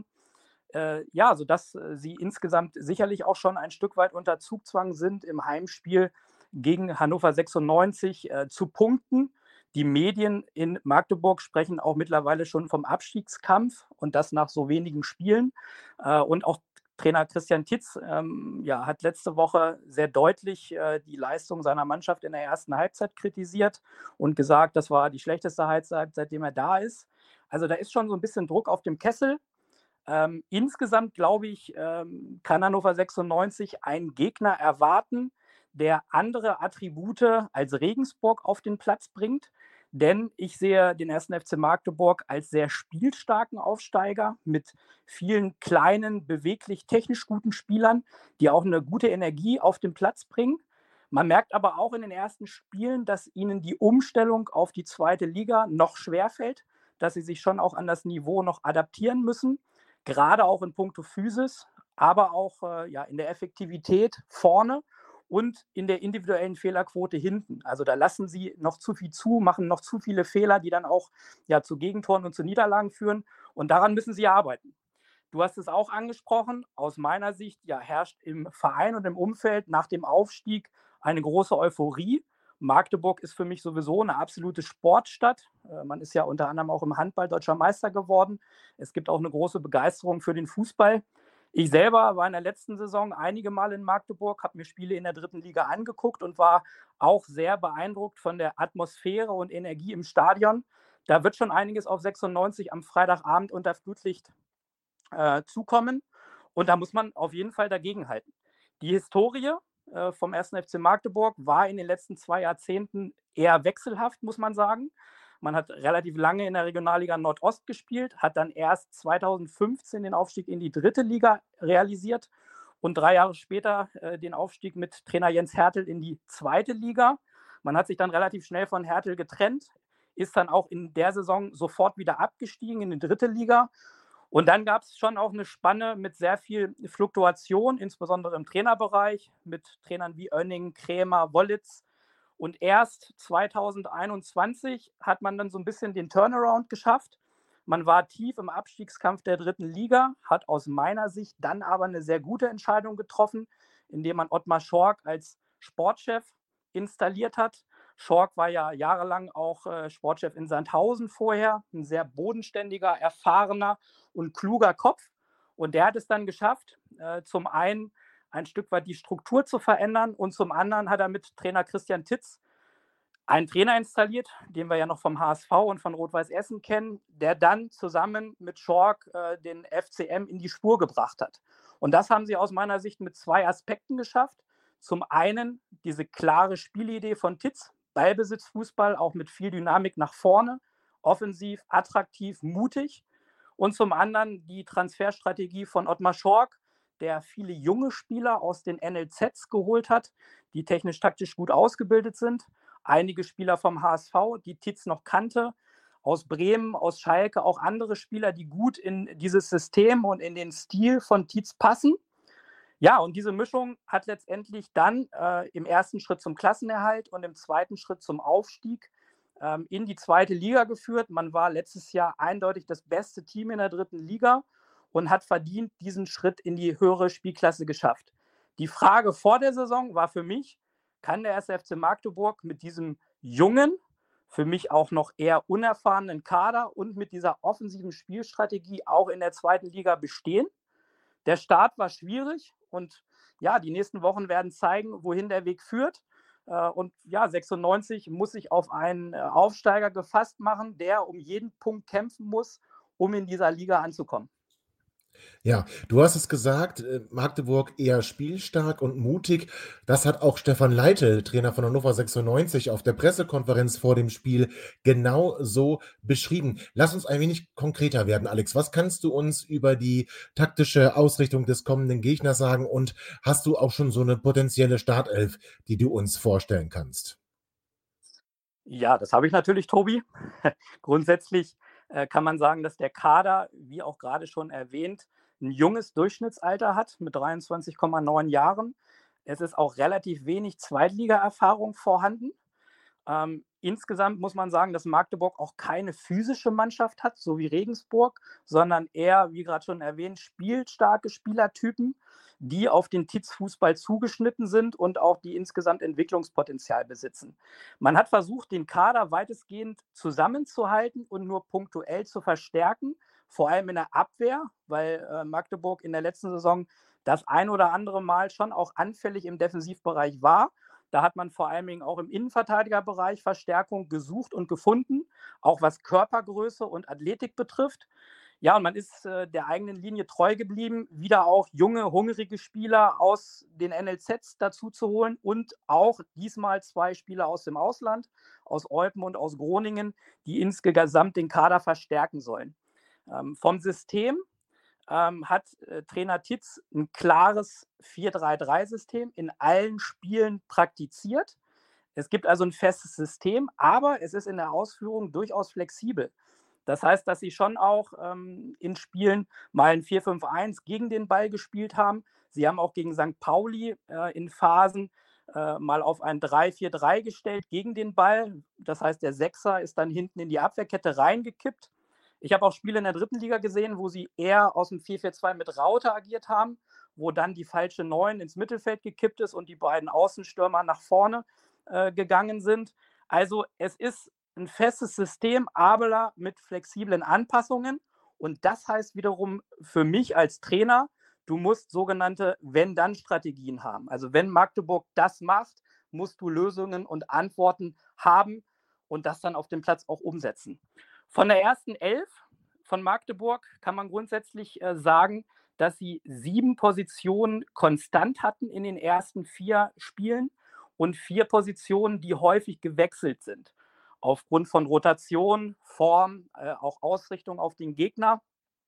Äh, ja, sodass äh, sie insgesamt sicherlich auch schon ein Stück weit unter Zugzwang sind, im Heimspiel gegen Hannover sechsundneunzig äh, zu punkten. Die Medien in Magdeburg sprechen auch mittlerweile schon vom Abstiegskampf und das nach so wenigen Spielen. Äh, und auch Trainer Christian Titz ähm, ja, hat letzte Woche sehr deutlich äh, die Leistung seiner Mannschaft in der ersten Halbzeit kritisiert und gesagt, das war die schlechteste Halbzeit, seitdem er da ist. Also da ist schon so ein bisschen Druck auf dem Kessel. Ähm, insgesamt, glaube ich, ähm, kann Hannover sechsundneunzig einen Gegner erwarten, der andere Attribute als Regensburg auf den Platz bringt. Denn ich sehe den ersten F C Magdeburg als sehr spielstarken Aufsteiger mit vielen kleinen, beweglich, technisch guten Spielern, die auch eine gute Energie auf den Platz bringen. Man merkt aber auch in den ersten Spielen, dass ihnen die Umstellung auf die zweite Liga noch schwerfällt, dass sie sich schon auch an das Niveau noch adaptieren müssen, gerade auch in puncto Physis, aber auch äh, ja, in der Effektivität vorne und in der individuellen Fehlerquote hinten. Also da lassen sie noch zu viel zu, machen noch zu viele Fehler, die dann auch ja, zu Gegentoren und zu Niederlagen führen. Und daran müssen sie arbeiten. Du hast es auch angesprochen. Aus meiner Sicht ja, herrscht im Verein und im Umfeld nach dem Aufstieg eine große Euphorie. Magdeburg ist für mich sowieso eine absolute Sportstadt. Man ist ja unter anderem auch im Handball deutscher Meister geworden. Es gibt auch eine große Begeisterung für den Fußball. Ich selber war in der letzten Saison einige Mal in Magdeburg, habe mir Spiele in der dritten Liga angeguckt und war auch sehr beeindruckt von der Atmosphäre und Energie im Stadion. Da wird schon einiges auf sechsundneunzig am Freitagabend unter Flutlicht äh, zukommen und da muss man auf jeden Fall dagegenhalten. Die Historie äh, vom ersten F C Magdeburg war in den letzten zwei Jahrzehnten eher wechselhaft, muss man sagen. Man hat relativ lange in der Regionalliga Nordost gespielt, hat dann erst zweitausendfünfzehn den Aufstieg in die dritte Liga realisiert und drei Jahre später äh, den Aufstieg mit Trainer Jens Hertel in die zweite Liga. Man hat sich dann relativ schnell von Hertel getrennt, ist dann auch in der Saison sofort wieder abgestiegen in die dritte Liga. Und dann gab es schon auch eine Spanne mit sehr viel Fluktuation, insbesondere im Trainerbereich, mit Trainern wie Oenning, Krämer, Wollitz. Und erst zweitausendeinundzwanzig hat man dann so ein bisschen den Turnaround geschafft. Man war tief im Abstiegskampf der dritten Liga, hat aus meiner Sicht dann aber eine sehr gute Entscheidung getroffen, indem man Ottmar Schork als Sportchef installiert hat. Schork war ja jahrelang auch äh, Sportchef in Sandhausen vorher, ein sehr bodenständiger, erfahrener und kluger Kopf. Und der hat es dann geschafft, äh, zum einen ein Stück weit die Struktur zu verändern und zum anderen hat er mit Trainer Christian Titz einen Trainer installiert, den wir ja noch vom H S V und von Rot-Weiß Essen kennen, der dann zusammen mit Schork äh, den F C M in die Spur gebracht hat. Und das haben sie aus meiner Sicht mit zwei Aspekten geschafft. Zum einen diese klare Spielidee von Titz, Ballbesitzfußball, auch mit viel Dynamik nach vorne, offensiv, attraktiv, mutig. Und zum anderen die Transferstrategie von Ottmar Schork, der viele junge Spieler aus den N L Zs geholt hat, die technisch-taktisch gut ausgebildet sind. Einige Spieler vom H S V, die Titz noch kannte, aus Bremen, aus Schalke, auch andere Spieler, die gut in dieses System und in den Stil von Titz passen. Ja, und diese Mischung hat letztendlich dann äh, im ersten Schritt zum Klassenerhalt und im zweiten Schritt zum Aufstieg ähm, in die zweite Liga geführt. Man war letztes Jahr eindeutig das beste Team in der dritten Liga und hat verdient diesen Schritt in die höhere Spielklasse geschafft. Die Frage vor der Saison war für mich, kann der erste F C Magdeburg mit diesem jungen, für mich auch noch eher unerfahrenen Kader und mit dieser offensiven Spielstrategie auch in der zweiten Liga bestehen? Der Start war schwierig und ja, die nächsten Wochen werden zeigen, wohin der Weg führt. Und ja, sechsundneunzig muss sich auf einen Aufsteiger gefasst machen, der um jeden Punkt kämpfen muss, um in dieser Liga anzukommen. Ja, du hast es gesagt, äh, Magdeburg eher spielstark und mutig. Das hat auch Stefan Leitl, Trainer von Hannover sechsundneunzig, auf der Pressekonferenz vor dem Spiel genau so beschrieben. Lass uns ein wenig konkreter werden, Alex. Was kannst du uns über die taktische Ausrichtung des kommenden Gegners sagen und hast du auch schon so eine potenzielle Startelf, die du uns vorstellen kannst? Ja, das habe ich natürlich, Tobi. Grundsätzlich äh, kann man sagen, dass der Kader, wie auch gerade schon erwähnt, ein junges Durchschnittsalter hat mit dreiundzwanzig Komma neun Jahren. Es ist auch relativ wenig Zweitliga-Erfahrung vorhanden. Ähm, insgesamt muss man sagen, dass Magdeburg auch keine physische Mannschaft hat, so wie Regensburg, sondern eher, wie gerade schon erwähnt, spielstarke Spielertypen, die auf den Titz-Fußball zugeschnitten sind und auch die insgesamt Entwicklungspotenzial besitzen. Man hat versucht, den Kader weitestgehend zusammenzuhalten und nur punktuell zu verstärken, vor allem in der Abwehr, weil äh, Magdeburg in der letzten Saison das ein oder andere Mal schon auch anfällig im Defensivbereich war. Da hat man vor allen Dingen auch im Innenverteidigerbereich Verstärkung gesucht und gefunden, auch was Körpergröße und Athletik betrifft. Ja, und man ist äh, der eigenen Linie treu geblieben, wieder auch junge, hungrige Spieler aus den N L Zs dazu zu holen und auch diesmal zwei Spieler aus dem Ausland, aus Eupen und aus Groningen, die insgesamt den Kader verstärken sollen. Ähm, vom System ähm, hat äh, Trainer Titz ein klares vier drei drei System in allen Spielen praktiziert. Es gibt also ein festes System, aber es ist in der Ausführung durchaus flexibel. Das heißt, dass sie schon auch ähm, in Spielen mal ein vier fünf eins gegen den Ball gespielt haben. Sie haben auch gegen Sankt Pauli äh, in Phasen äh, mal auf ein drei vier drei gestellt gegen den Ball. Das heißt, der Sechser ist dann hinten in die Abwehrkette reingekippt. Ich habe auch Spiele in der dritten Liga gesehen, wo sie eher aus dem vier vier zwei mit Raute agiert haben, wo dann die falsche Neun ins Mittelfeld gekippt ist und die beiden Außenstürmer nach vorne äh, gegangen sind. Also es ist ein festes System, aber mit flexiblen Anpassungen. Und das heißt wiederum für mich als Trainer, du musst sogenannte Wenn-Dann-Strategien haben. Also wenn Magdeburg das macht, musst du Lösungen und Antworten haben und das dann auf dem Platz auch umsetzen. Von der ersten Elf von Magdeburg kann man grundsätzlich äh, sagen, dass sie sieben Positionen konstant hatten in den ersten vier Spielen und vier Positionen, die häufig gewechselt sind. Aufgrund von Rotation, Form, äh, auch Ausrichtung auf den Gegner.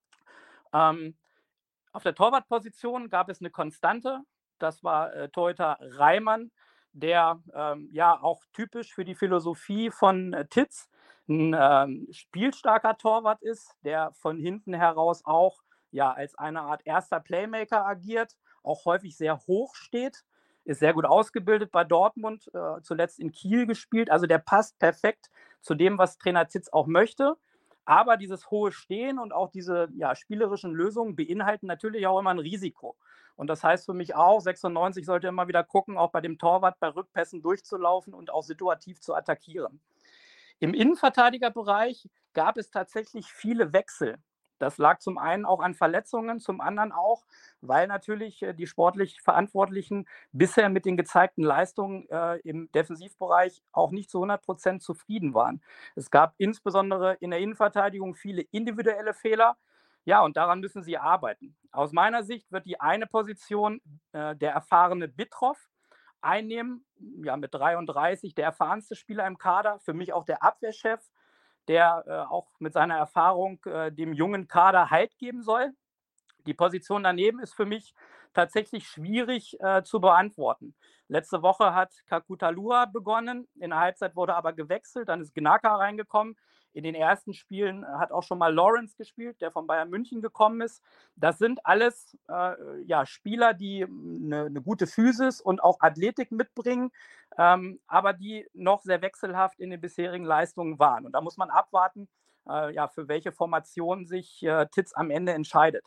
Ähm, auf der Torwartposition gab es eine Konstante. Das war äh, Torhüter Reimann, der ähm, ja auch typisch für die Philosophie von äh, Titz ein ähm, spielstarker Torwart ist, der von hinten heraus auch ja, als eine Art erster Playmaker agiert, auch häufig sehr hoch steht, ist sehr gut ausgebildet bei Dortmund, äh, zuletzt in Kiel gespielt. Also der passt perfekt zu dem, was Trainer Titz auch möchte. Aber dieses hohe Stehen und auch diese ja, spielerischen Lösungen beinhalten natürlich auch immer ein Risiko. Und das heißt für mich auch, sechsundneunzig sollte immer wieder gucken, auch bei dem Torwart bei Rückpässen durchzulaufen und auch situativ zu attackieren. Im Innenverteidigerbereich gab es tatsächlich viele Wechsel. Das lag zum einen auch an Verletzungen, zum anderen auch, weil natürlich äh, die sportlich Verantwortlichen bisher mit den gezeigten Leistungen äh, im Defensivbereich auch nicht zu hundert Prozent zufrieden waren. Es gab insbesondere in der Innenverteidigung viele individuelle Fehler. Ja, und daran müssen sie arbeiten. Aus meiner Sicht wird die eine Position äh, der erfahrene Bittroff einnehmen, ja, mit dreiunddreißig, der erfahrenste Spieler im Kader, für mich auch der Abwehrchef, der äh, auch mit seiner Erfahrung äh, dem jungen Kader Halt geben soll. Die Position daneben ist für mich tatsächlich schwierig äh, zu beantworten. Letzte Woche hat Kakutalua begonnen, in der Halbzeit wurde aber gewechselt, dann ist Gnaka reingekommen. In den ersten Spielen hat auch schon mal Lawrence gespielt, der von Bayern München gekommen ist. Das sind alles äh, ja, Spieler, die eine, eine gute Physis und auch Athletik mitbringen, ähm, aber die noch sehr wechselhaft in den bisherigen Leistungen waren. Und da muss man abwarten, äh, ja, für welche Formation sich äh, Titz am Ende entscheidet.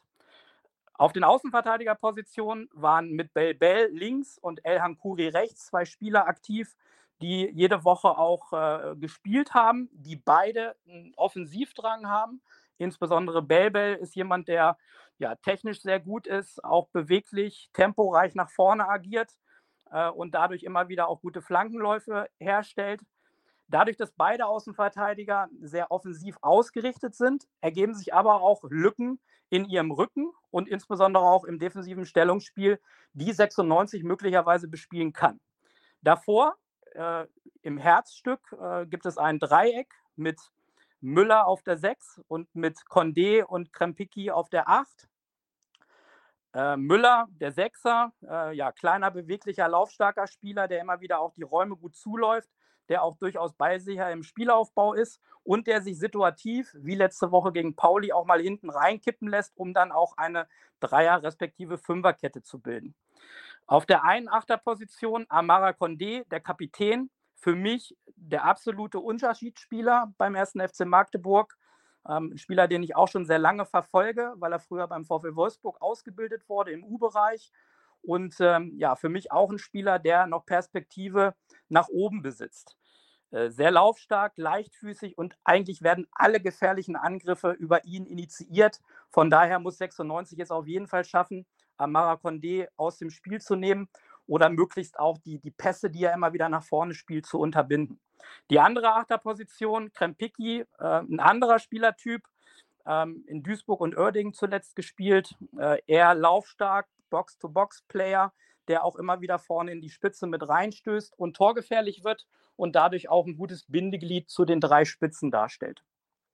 Auf den Außenverteidigerpositionen waren mit Bell Bell links und Elhan Khoury rechts zwei Spieler aktiv, die jede Woche auch äh, gespielt haben, die beide einen Offensivdrang haben. Insbesondere Bell Bell ist jemand, der ja, technisch sehr gut ist, auch beweglich, temporeich nach vorne agiert äh, und dadurch immer wieder auch gute Flankenläufe herstellt. Dadurch, dass beide Außenverteidiger sehr offensiv ausgerichtet sind, ergeben sich aber auch Lücken in ihrem Rücken und insbesondere auch im defensiven Stellungsspiel, die sechsundneunzig möglicherweise bespielen kann. Davor, äh, im Herzstück, äh, gibt es ein Dreieck mit Müller auf der sechs und mit Condé und Krempicki auf der acht. Äh, Müller, der Sechser, äh, ja, kleiner, beweglicher, laufstarker Spieler, der immer wieder auch die Räume gut zuläuft, der auch durchaus ballsicher im Spielaufbau ist und der sich situativ, wie letzte Woche gegen Pauli, auch mal hinten reinkippen lässt, um dann auch eine Dreier- respektive Fünferkette zu bilden. Auf der einen Achterposition Amara Condé, der Kapitän, für mich der absolute Unterschiedsspieler beim ersten F C Magdeburg. Ähm, ein Spieler, den ich auch schon sehr lange verfolge, weil er früher beim VfL Wolfsburg ausgebildet wurde im U-Bereich. Und ähm, ja, für mich auch ein Spieler, der noch Perspektive nach oben besitzt. Äh, sehr laufstark, leichtfüßig und eigentlich werden alle gefährlichen Angriffe über ihn initiiert. Von daher muss sechsundneunzig es auf jeden Fall schaffen, Amara Condé aus dem Spiel zu nehmen oder möglichst auch die, die Pässe, die er immer wieder nach vorne spielt, zu unterbinden. Die andere Achterposition, Krempicki, äh, ein anderer Spielertyp, ähm, in Duisburg und Uerdingen zuletzt gespielt, äh, eher laufstark, Box-to-Box-Player, der auch immer wieder vorne in die Spitze mit reinstößt und torgefährlich wird und dadurch auch ein gutes Bindeglied zu den drei Spitzen darstellt.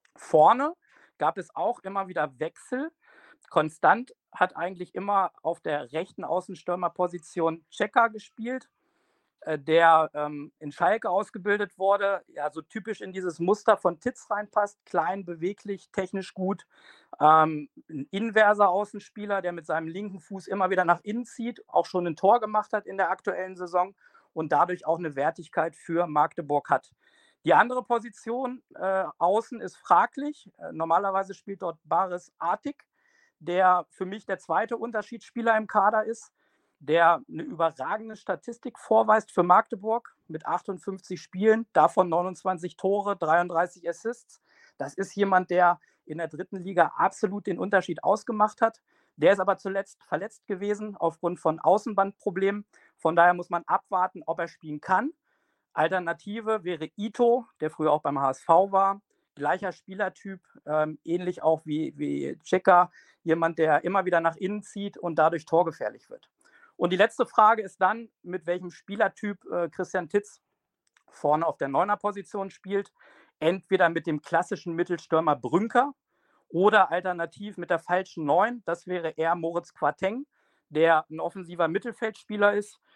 Vorne gab es auch immer wieder Wechsel. Konstant hat eigentlich immer auf der rechten Außenstürmerposition Checker gespielt, äh, der ähm, in Schalke ausgebildet wurde, ja, so typisch in dieses Muster von Titz reinpasst, klein, beweglich, technisch gut. Ähm, ein inverser Außenspieler, der mit seinem linken Fuß immer wieder nach innen zieht, auch schon ein Tor gemacht hat in der aktuellen Saison und dadurch auch eine Wertigkeit für Magdeburg hat. Die andere Position äh, außen ist fraglich. Äh, normalerweise spielt dort Baris Artik, der für mich der zweite Unterschiedsspieler im Kader ist, der eine überragende Statistik vorweist für Magdeburg mit achtundfünfzig Spielen, davon neunundzwanzig Tore, dreiunddreißig Assists. Das ist jemand, der in der dritten Liga absolut den Unterschied ausgemacht hat. Der ist aber zuletzt verletzt gewesen aufgrund von Außenbandproblemen. Von daher muss man abwarten, ob er spielen kann. Alternative wäre Ito, der früher auch beim H S V war. Gleicher Spielertyp, ähm, ähnlich auch wie, wie Checker. Jemand, der immer wieder nach innen zieht und dadurch torgefährlich wird. Und die letzte Frage ist dann, mit welchem Spielertyp äh, Christian Titz vorne auf der Neuner-Position spielt. Entweder mit dem klassischen Mittelstürmer Brünker oder alternativ mit der falschen Neun. Das wäre eher Moritz Quateng, der ein offensiver Mittelfeldspieler ist.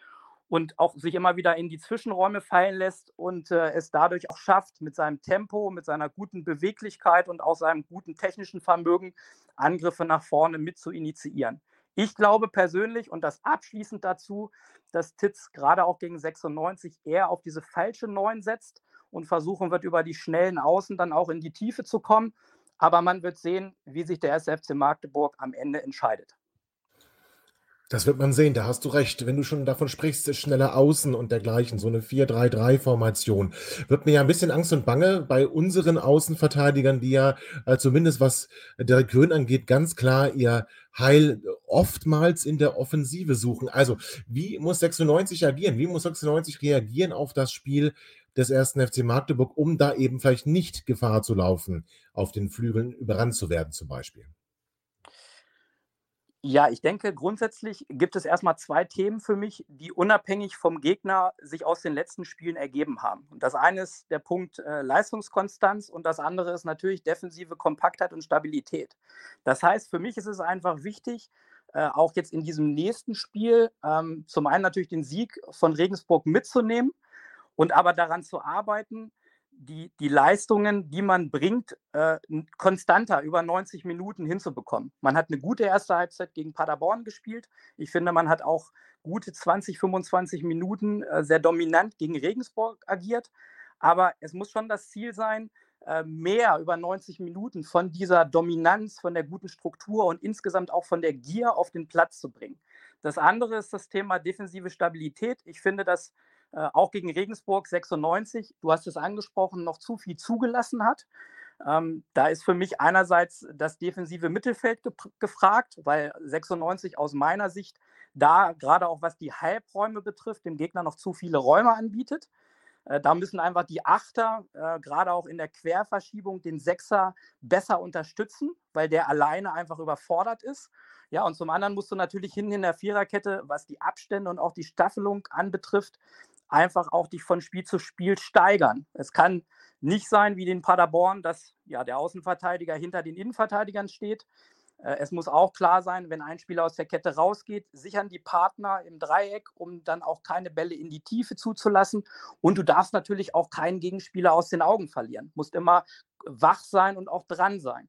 und auch sich immer wieder in die Zwischenräume fallen lässt und äh, es dadurch auch schafft, mit seinem Tempo, mit seiner guten Beweglichkeit und auch seinem guten technischen Vermögen Angriffe nach vorne mit zu initiieren. Ich glaube persönlich, und das abschließend dazu, dass Titz gerade auch gegen sechsundneunzig eher auf diese falsche neun setzt und versuchen wird, über die schnellen Außen dann auch in die Tiefe zu kommen. Aber man wird sehen, wie sich der erste F C Magdeburg am Ende entscheidet. Das wird man sehen, da hast du recht. Wenn du schon davon sprichst, schnelle Außen und dergleichen, so eine vier drei drei Formation, wird mir ja ein bisschen Angst und Bange bei unseren Außenverteidigern, die ja äh, zumindest was Derek Köhn angeht, ganz klar ihr Heil oftmals in der Offensive suchen. Also, wie muss sechsundneunzig agieren? Wie muss sechsundneunzig reagieren auf das Spiel des ersten F C Magdeburg, um da eben vielleicht nicht Gefahr zu laufen, auf den Flügeln überrannt zu werden zum Beispiel? Ja, ich denke, grundsätzlich gibt es erstmal zwei Themen für mich, die unabhängig vom Gegner sich aus den letzten Spielen ergeben haben. Und das eine ist der Punkt äh, Leistungskonstanz und das andere ist natürlich defensive Kompaktheit und Stabilität. Das heißt, für mich ist es einfach wichtig, äh, auch jetzt in diesem nächsten Spiel ähm, zum einen natürlich den Sieg von Regensburg mitzunehmen und aber daran zu arbeiten, Die, die Leistungen, die man bringt, äh, konstanter über neunzig Minuten hinzubekommen. Man hat eine gute erste Halbzeit gegen Paderborn gespielt. Ich finde, man hat auch gute zwanzig, fünfundzwanzig Minuten äh, sehr dominant gegen Regensburg agiert. Aber es muss schon das Ziel sein, äh, mehr über neunzig Minuten von dieser Dominanz, von der guten Struktur und insgesamt auch von der Gier auf den Platz zu bringen. Das andere ist das Thema defensive Stabilität. Ich finde, dass Äh, auch gegen Regensburg sechsundneunzig, du hast es angesprochen, noch zu viel zugelassen hat. Ähm, da ist für mich einerseits das defensive Mittelfeld ge- gefragt, weil sechsundneunzig aus meiner Sicht da gerade auch was die Halbräume betrifft, dem Gegner noch zu viele Räume anbietet. Äh, da müssen einfach die Achter, äh, gerade auch in der Querverschiebung, den Sechser besser unterstützen, weil der alleine einfach überfordert ist. Ja, und zum anderen musst du natürlich hinten in der Viererkette, was die Abstände und auch die Staffelung anbetrifft, einfach auch dich von Spiel zu Spiel steigern. Es kann nicht sein wie den Paderborn, dass ja, der Außenverteidiger hinter den Innenverteidigern steht. Äh, es muss auch klar sein, wenn ein Spieler aus der Kette rausgeht, sichern die Partner im Dreieck, um dann auch keine Bälle in die Tiefe zuzulassen. Und du darfst natürlich auch keinen Gegenspieler aus den Augen verlieren. Du musst immer wach sein und auch dran sein.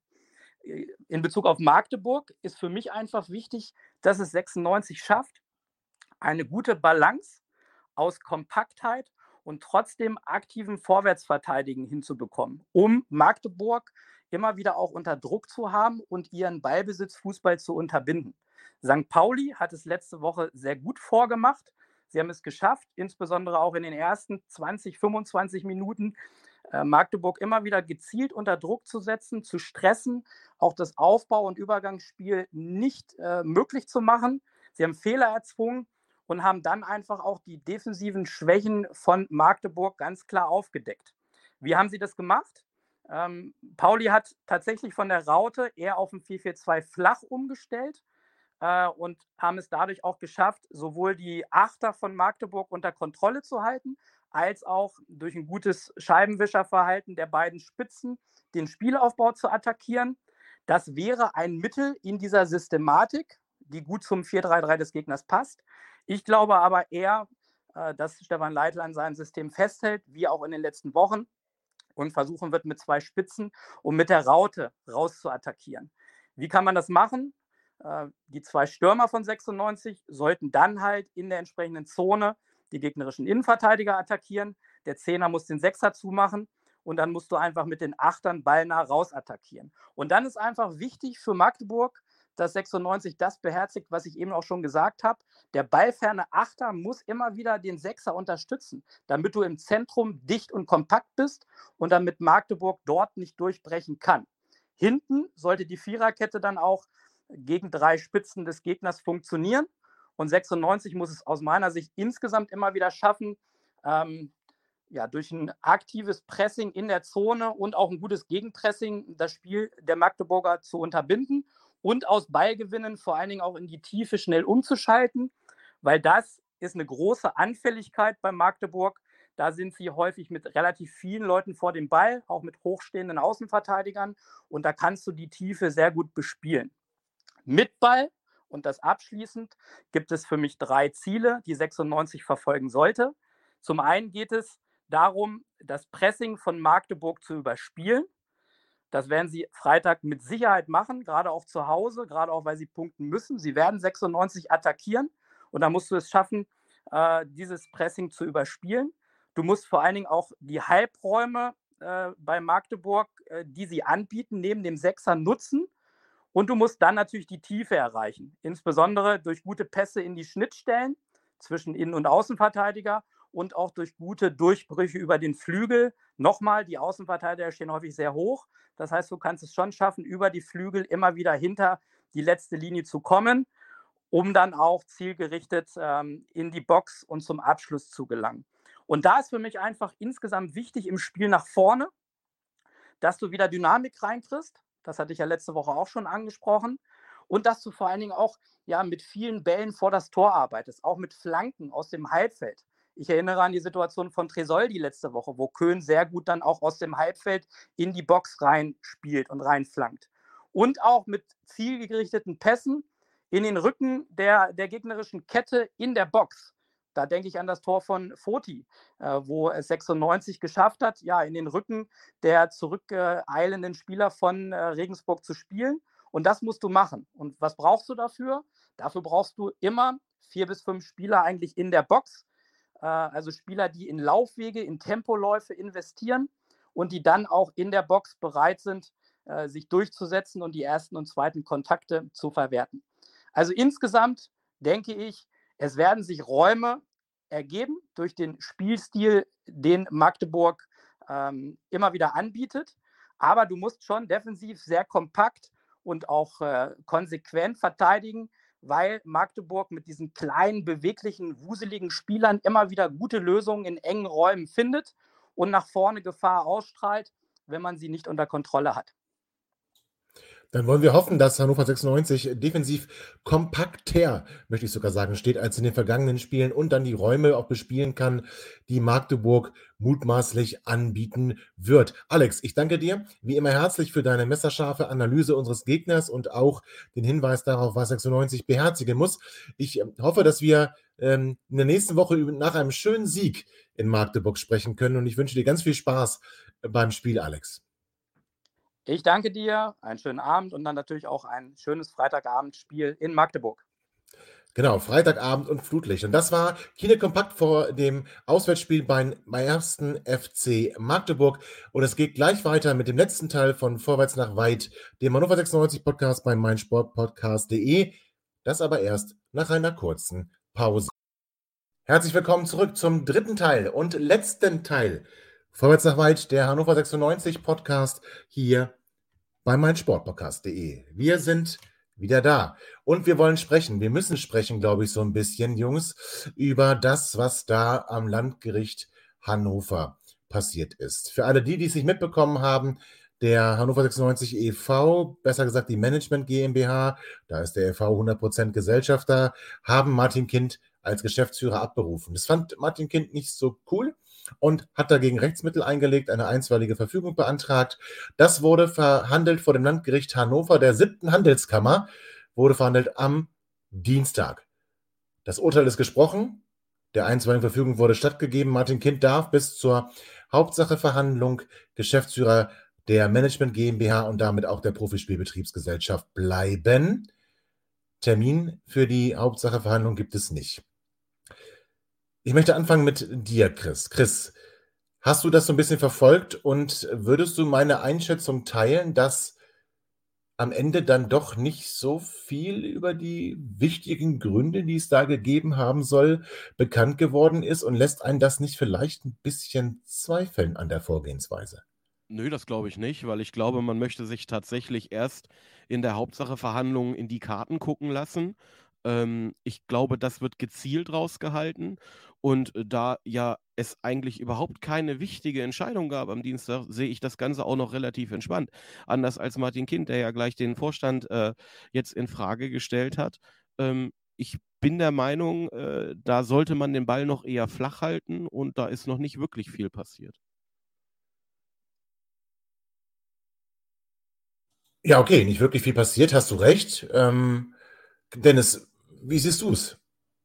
In Bezug auf Magdeburg ist für mich einfach wichtig, dass es sechsundneunzig schafft, eine gute Balance aus Kompaktheit und trotzdem aktiven Vorwärtsverteidigen hinzubekommen, um Magdeburg immer wieder auch unter Druck zu haben und ihren Ballbesitzfußball zu unterbinden. Sankt Pauli hat es letzte Woche sehr gut vorgemacht. Sie haben es geschafft, insbesondere auch in den ersten zwanzig, fünfundzwanzig Minuten äh, Magdeburg immer wieder gezielt unter Druck zu setzen, zu stressen, auch das Aufbau- und Übergangsspiel nicht äh, möglich zu machen. Sie haben Fehler erzwungen und haben dann einfach auch die defensiven Schwächen von Magdeburg ganz klar aufgedeckt. Wie haben sie das gemacht? Ähm, Pauli hat tatsächlich von der Raute eher auf ein vier vier zwei flach umgestellt äh, und haben es dadurch auch geschafft, sowohl die Achter von Magdeburg unter Kontrolle zu halten, als auch durch ein gutes Scheibenwischerverhalten der beiden Spitzen den Spielaufbau zu attackieren. Das wäre ein Mittel in dieser Systematik, die gut zum vier drei drei des Gegners passt. Ich glaube aber eher, äh, dass Stefan Leitl an seinem System festhält, wie auch in den letzten Wochen, und versuchen wird mit zwei Spitzen, um mit der Raute raus zu attackieren. Wie kann man das machen? Äh, die zwei Stürmer von sechsundneunzig sollten dann halt in der entsprechenden Zone die gegnerischen Innenverteidiger attackieren. Der Zehner muss den Sechser zumachen und dann musst du einfach mit den Achtern ballnah raus attackieren. Und dann ist einfach wichtig für Magdeburg, dass sechsundneunzig das beherzigt, was ich eben auch schon gesagt habe. Der ballferne Achter muss immer wieder den Sechser unterstützen, damit du im Zentrum dicht und kompakt bist und damit Magdeburg dort nicht durchbrechen kann. Hinten sollte die Viererkette dann auch gegen drei Spitzen des Gegners funktionieren. Und sechsundneunzig muss es aus meiner Sicht insgesamt immer wieder schaffen, ähm, ja, durch ein aktives Pressing in der Zone und auch ein gutes Gegenpressing das Spiel der Magdeburger zu unterbinden und aus Ballgewinnen vor allen Dingen auch in die Tiefe schnell umzuschalten, weil das ist eine große Anfälligkeit bei Magdeburg. Da sind sie häufig mit relativ vielen Leuten vor dem Ball, auch mit hochstehenden Außenverteidigern, und da kannst du die Tiefe sehr gut bespielen. Mit Ball Und das abschließend gibt es für mich drei Ziele, die sechsundneunzig verfolgen sollte. Zum einen geht es darum, das Pressing von Magdeburg zu überspielen. Das werden sie Freitag mit Sicherheit machen, gerade auch zu Hause, gerade auch, weil sie punkten müssen. Sie werden sechsundneunzig attackieren und da musst du es schaffen, äh, dieses Pressing zu überspielen. Du musst vor allen Dingen auch die Halbräume äh, bei Magdeburg, äh, die sie anbieten, neben dem Sechser nutzen. Und du musst dann natürlich die Tiefe erreichen, insbesondere durch gute Pässe in die Schnittstellen zwischen Innen- und Außenverteidiger und auch durch gute Durchbrüche über den Flügel. Nochmal, die Außenverteidiger stehen häufig sehr hoch. Das heißt, du kannst es schon schaffen, über die Flügel immer wieder hinter die letzte Linie zu kommen, um dann auch zielgerichtet ähm, in die Box und zum Abschluss zu gelangen. Und da ist für mich einfach insgesamt wichtig im Spiel nach vorne, dass du wieder Dynamik reinkriegst. Das hatte ich ja letzte Woche auch schon angesprochen. Und dass du vor allen Dingen auch ja, mit vielen Bällen vor das Tor arbeitest, auch mit Flanken aus dem Halbfeld. Ich erinnere an die Situation von Tresoldi letzte Woche, wo Köhn sehr gut dann auch aus dem Halbfeld in die Box reinspielt und reinflankt. Und auch mit zielgerichteten Pässen in den Rücken der, der gegnerischen Kette in der Box. Da denke ich an das Tor von Foti, äh, wo es sechsundneunzig geschafft hat, ja, in den Rücken der zurückeilenden Spieler von äh, Regensburg zu spielen. Und das musst du machen. Und was brauchst du dafür? Dafür brauchst du immer vier bis fünf Spieler eigentlich in der Box. Äh, also Spieler, die in Laufwege, in Tempoläufe investieren und die dann auch in der Box bereit sind, äh, sich durchzusetzen und die ersten und zweiten Kontakte zu verwerten. Also insgesamt denke ich, es werden sich Räume ergeben durch den Spielstil, den Magdeburg ähm, immer wieder anbietet. Aber du musst schon defensiv sehr kompakt und auch äh, konsequent verteidigen, weil Magdeburg mit diesen kleinen, beweglichen, wuseligen Spielern immer wieder gute Lösungen in engen Räumen findet und nach vorne Gefahr ausstrahlt, wenn man sie nicht unter Kontrolle hat. Dann wollen wir hoffen, dass Hannover sechsundneunzig defensiv kompakter, möchte ich sogar sagen, steht als in den vergangenen Spielen und dann die Räume auch bespielen kann, die Magdeburg mutmaßlich anbieten wird. Alex, ich danke dir wie immer herzlich für deine messerscharfe Analyse unseres Gegners und auch den Hinweis darauf, was sechsundneunzig beherzigen muss. Ich hoffe, dass wir ähm, in der nächsten Woche nach einem schönen Sieg in Magdeburg sprechen können und ich wünsche dir ganz viel Spaß beim Spiel, Alex. Ich danke dir, einen schönen Abend und dann natürlich auch ein schönes Freitagabendspiel in Magdeburg. Genau, Freitagabend und Flutlicht. Und das war Kine Kompakt vor dem Auswärtsspiel beim ersten F C Magdeburg. Und es geht gleich weiter mit dem letzten Teil von Vorwärts nach Weit, dem Hannover sechsundneunzig Podcast bei meinsportpodcast punkt de. Das aber erst nach einer kurzen Pause. Herzlich willkommen zurück zum dritten Teil und letzten Teil Vorwärts nach Weit, der Hannover sechsundneunzig Podcast hier bei meinsportpodcast punkt de. Wir sind wieder da und wir wollen sprechen, wir müssen sprechen, glaube ich, so ein bisschen, Jungs, über das, was da am Landgericht Hannover passiert ist. Für alle die, die es nicht mitbekommen haben, der Hannover sechsundneunzig e V, besser gesagt die Management GmbH, da ist der e V hundert Prozent Gesellschafter, haben Martin Kind als Geschäftsführer abberufen. Das fand Martin Kind nicht so cool und hat dagegen Rechtsmittel eingelegt, eine einstweilige Verfügung beantragt. Das wurde verhandelt vor dem Landgericht Hannover, der siebten Handelskammer, wurde verhandelt am Dienstag. Das Urteil ist gesprochen, der einstweiligen Verfügung wurde stattgegeben. Martin Kind darf bis zur Hauptsacheverhandlung Geschäftsführer der Management GmbH und damit auch der Profispielbetriebsgesellschaft bleiben. Termin für die Hauptsacheverhandlung gibt es nicht. Ich möchte anfangen mit dir, Chris. Chris, hast du das so ein bisschen verfolgt und würdest du meine Einschätzung teilen, dass am Ende dann doch nicht so viel über die wichtigen Gründe, die es da gegeben haben soll, bekannt geworden ist und lässt einen das nicht vielleicht ein bisschen zweifeln an der Vorgehensweise? Nö, das glaube ich nicht, weil ich glaube, man möchte sich tatsächlich erst in der Hauptsacheverhandlung in die Karten gucken lassen. Ähm, ich glaube, das wird gezielt rausgehalten. Und äh, da ja es eigentlich überhaupt keine wichtige Entscheidung gab am Dienstag, sehe ich das Ganze auch noch relativ entspannt. Anders als Martin Kind, der ja gleich den Vorstand äh, jetzt in Frage gestellt hat. Ähm, ich bin der Meinung, äh, da sollte man den Ball noch eher flach halten und da ist noch nicht wirklich viel passiert. Ja, okay, nicht wirklich viel passiert, hast du recht. Ähm, Dennis, wie siehst du es?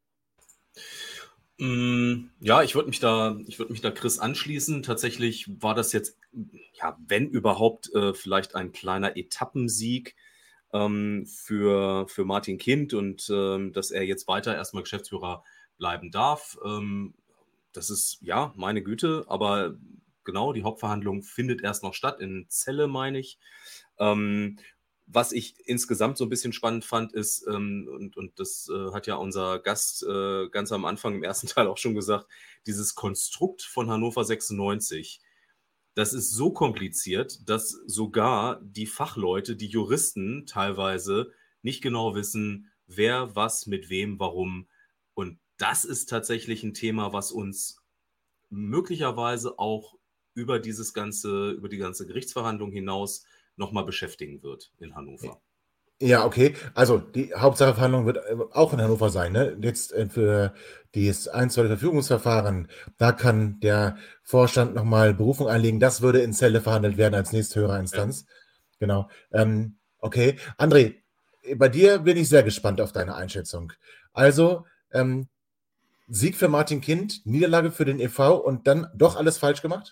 Ja, ich würde mich da, ich würde mich da Chris anschließen. Tatsächlich war das jetzt, ja, wenn überhaupt, äh, vielleicht ein kleiner Etappensieg ähm, für, für Martin Kind und ähm, dass er jetzt weiter erstmal Geschäftsführer bleiben darf. Ähm, das ist, ja, meine Güte, aber genau, die Hauptverhandlung findet erst noch statt, in Celle, meine ich. Ähm, was ich insgesamt so ein bisschen spannend fand, ist, ähm, und, und das äh, hat ja unser Gast äh, ganz am Anfang im ersten Teil auch schon gesagt, dieses Konstrukt von Hannover sechsundneunzig, das ist so kompliziert, dass sogar die Fachleute, die Juristen teilweise nicht genau wissen, wer was mit wem, warum. Und das ist tatsächlich ein Thema, was uns möglicherweise auch über dieses ganze, über die ganze Gerichtsverhandlung hinaus nochmal beschäftigen wird in Hannover. Ja, okay. Also die Hauptsacheverhandlung wird äh, auch in Hannover sein. Ne? Jetzt äh, für das Einzelverfügungsverfahren, da kann der Vorstand nochmal Berufung einlegen. Das würde in Celle verhandelt werden als nächsthöhere Instanz. Ja. Genau. Ähm, okay. André, bei dir bin ich sehr gespannt auf deine Einschätzung. Also, ähm, Sieg für Martin Kind, Niederlage für den E V und dann doch alles falsch gemacht?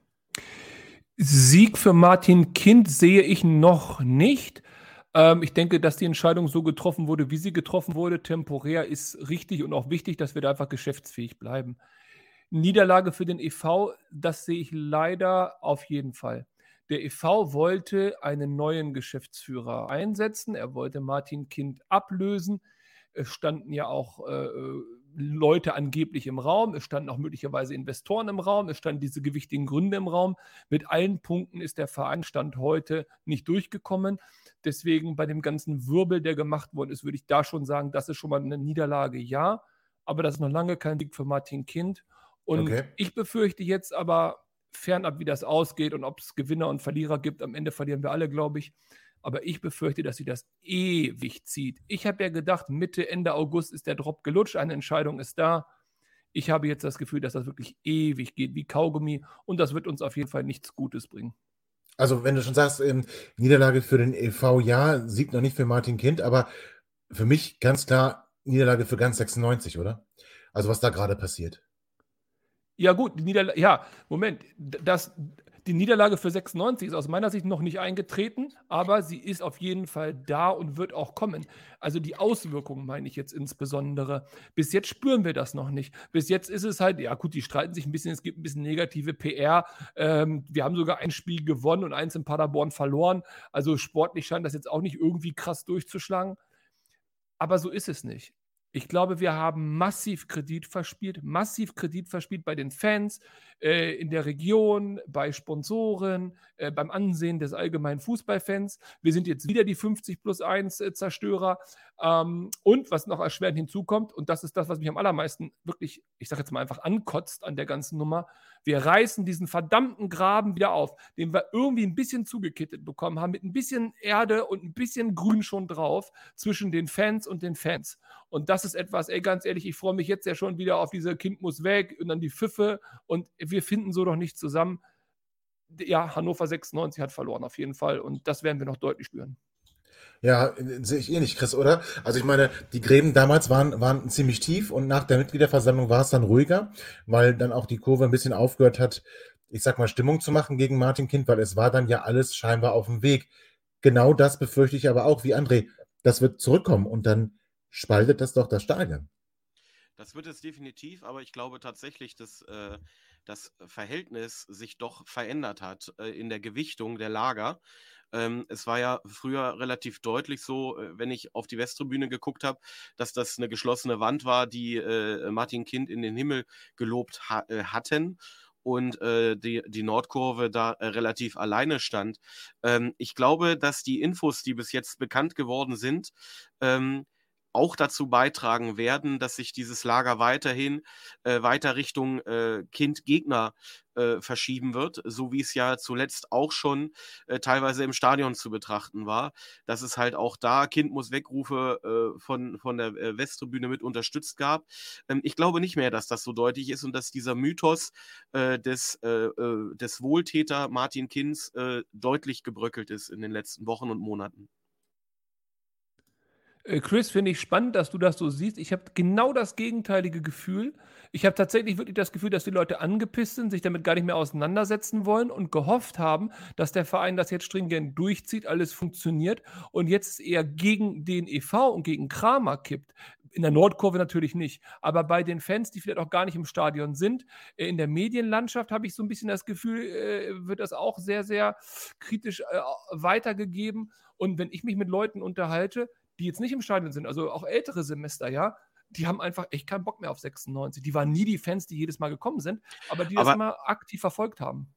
Sieg für Martin Kind sehe ich noch nicht. Ähm, ich denke, dass die Entscheidung so getroffen wurde, wie sie getroffen wurde, temporär, ist richtig und auch wichtig, dass wir da einfach geschäftsfähig bleiben. Niederlage für den E V, das sehe ich leider auf jeden Fall. Der E V wollte einen neuen Geschäftsführer einsetzen. Er wollte Martin Kind ablösen. Es standen ja auch äh, Leute angeblich im Raum. Es standen auch möglicherweise Investoren im Raum. Es standen diese gewichtigen Gründe im Raum. Mit allen Punkten ist der Verein Stand heute nicht durchgekommen. Deswegen bei dem ganzen Wirbel, der gemacht worden ist, würde ich da schon sagen, das ist schon mal eine Niederlage, ja. Aber das ist noch lange kein Sieg für Martin Kind. Und okay. Ich befürchte jetzt aber, fernab wie das ausgeht und ob es Gewinner und Verlierer gibt, am Ende verlieren wir alle, glaube ich. Aber ich befürchte, dass sie das ewig zieht. Ich habe ja gedacht, Mitte, Ende August ist der Drop gelutscht, eine Entscheidung ist da. Ich habe jetzt das Gefühl, dass das wirklich ewig geht, wie Kaugummi. Und das wird uns auf jeden Fall nichts Gutes bringen. Also wenn du schon sagst, ähm, Niederlage für den E V, ja, Sieg noch nicht für Martin Kind, aber für mich ganz klar Niederlage für ganz sechsundneunzig, oder? Also was da gerade passiert. Ja gut, die Niederlage, ja, Moment, das, die Niederlage für sechsundneunzig ist aus meiner Sicht noch nicht eingetreten, aber sie ist auf jeden Fall da und wird auch kommen. Also die Auswirkungen meine ich jetzt insbesondere. Bis jetzt spüren wir das noch nicht. Bis jetzt ist es halt, ja gut, die streiten sich ein bisschen, es gibt ein bisschen negative P R. Ähm, wir haben sogar ein Spiel gewonnen und eins in Paderborn verloren. Also sportlich scheint das jetzt auch nicht irgendwie krass durchzuschlagen. Aber so ist es nicht. Ich glaube, wir haben massiv Kredit verspielt, massiv Kredit verspielt bei den Fans, äh, in der Region, bei Sponsoren, äh, beim Ansehen des allgemeinen Fußballfans. Wir sind jetzt wieder die fünfzig plus eins äh, Zerstörer. Ähm, und was noch erschwerend hinzukommt, und das ist das, was mich am allermeisten wirklich, ich sage jetzt mal einfach ankotzt an der ganzen Nummer, wir reißen diesen verdammten Graben wieder auf, den wir irgendwie ein bisschen zugekittet bekommen haben, mit ein bisschen Erde und ein bisschen Grün schon drauf, zwischen den Fans und den Fans. Und das ist etwas, ey, ganz ehrlich, ich freue mich jetzt ja schon wieder auf diese Kind muss weg und dann die Pfiffe und wir finden so doch nicht zusammen. Ja, Hannover sechsundneunzig hat verloren auf jeden Fall und das werden wir noch deutlich spüren. Ja, sehe ich ähnlich, Chris, oder? Also ich meine, die Gräben damals waren, waren ziemlich tief und nach der Mitgliederversammlung war es dann ruhiger, weil dann auch die Kurve ein bisschen aufgehört hat, ich sag mal, Stimmung zu machen gegen Martin Kind, weil es war dann ja alles scheinbar auf dem Weg. Genau das befürchte ich aber auch, wie André, das wird zurückkommen und dann spaltet das doch das Stadion. Das wird es definitiv, aber ich glaube tatsächlich, dass äh, das Verhältnis sich doch verändert hat äh, in der Gewichtung der Lager. Ähm, es war ja früher relativ deutlich so, äh, wenn ich auf die Westtribüne geguckt habe, dass das eine geschlossene Wand war, die äh, Martin Kind in den Himmel gelobt ha- äh, hatten. Und äh, die, die Nordkurve da äh, relativ alleine stand. Ähm, ich glaube, dass die Infos, die bis jetzt bekannt geworden sind, ähm, auch dazu beitragen werden, dass sich dieses Lager weiterhin äh, weiter Richtung äh, Kind-Gegner äh, verschieben wird, so wie es ja zuletzt auch schon äh, teilweise im Stadion zu betrachten war, dass es halt auch da Kind muss Wegrufe äh, von, von der äh, Westtribüne mit unterstützt gab. Ähm, ich glaube nicht mehr, dass das so deutlich ist und dass dieser Mythos äh, des, äh, äh, des Wohltäter Martin Kinds äh, deutlich gebröckelt ist in den letzten Wochen und Monaten. Äh, Chris, finde ich spannend, dass du das so siehst. Ich habe genau das gegenteilige Gefühl. Ich habe tatsächlich wirklich das Gefühl, dass die Leute angepisst sind, sich damit gar nicht mehr auseinandersetzen wollen und gehofft haben, dass der Verein das jetzt stringent durchzieht, alles funktioniert und jetzt eher gegen den E V und gegen Kramer kippt. In der Nordkurve natürlich nicht, aber bei den Fans, die vielleicht auch gar nicht im Stadion sind, äh, in der Medienlandschaft habe ich so ein bisschen das Gefühl, äh, wird das auch sehr, sehr kritisch äh, weitergegeben. Und wenn ich mich mit Leuten unterhalte, die jetzt nicht im Stadion sind, also auch ältere Semester, ja, die haben einfach echt keinen Bock mehr auf sechsundneunzig. Die waren nie die Fans, die jedes Mal gekommen sind, aber die das Aber- immer aktiv verfolgt haben.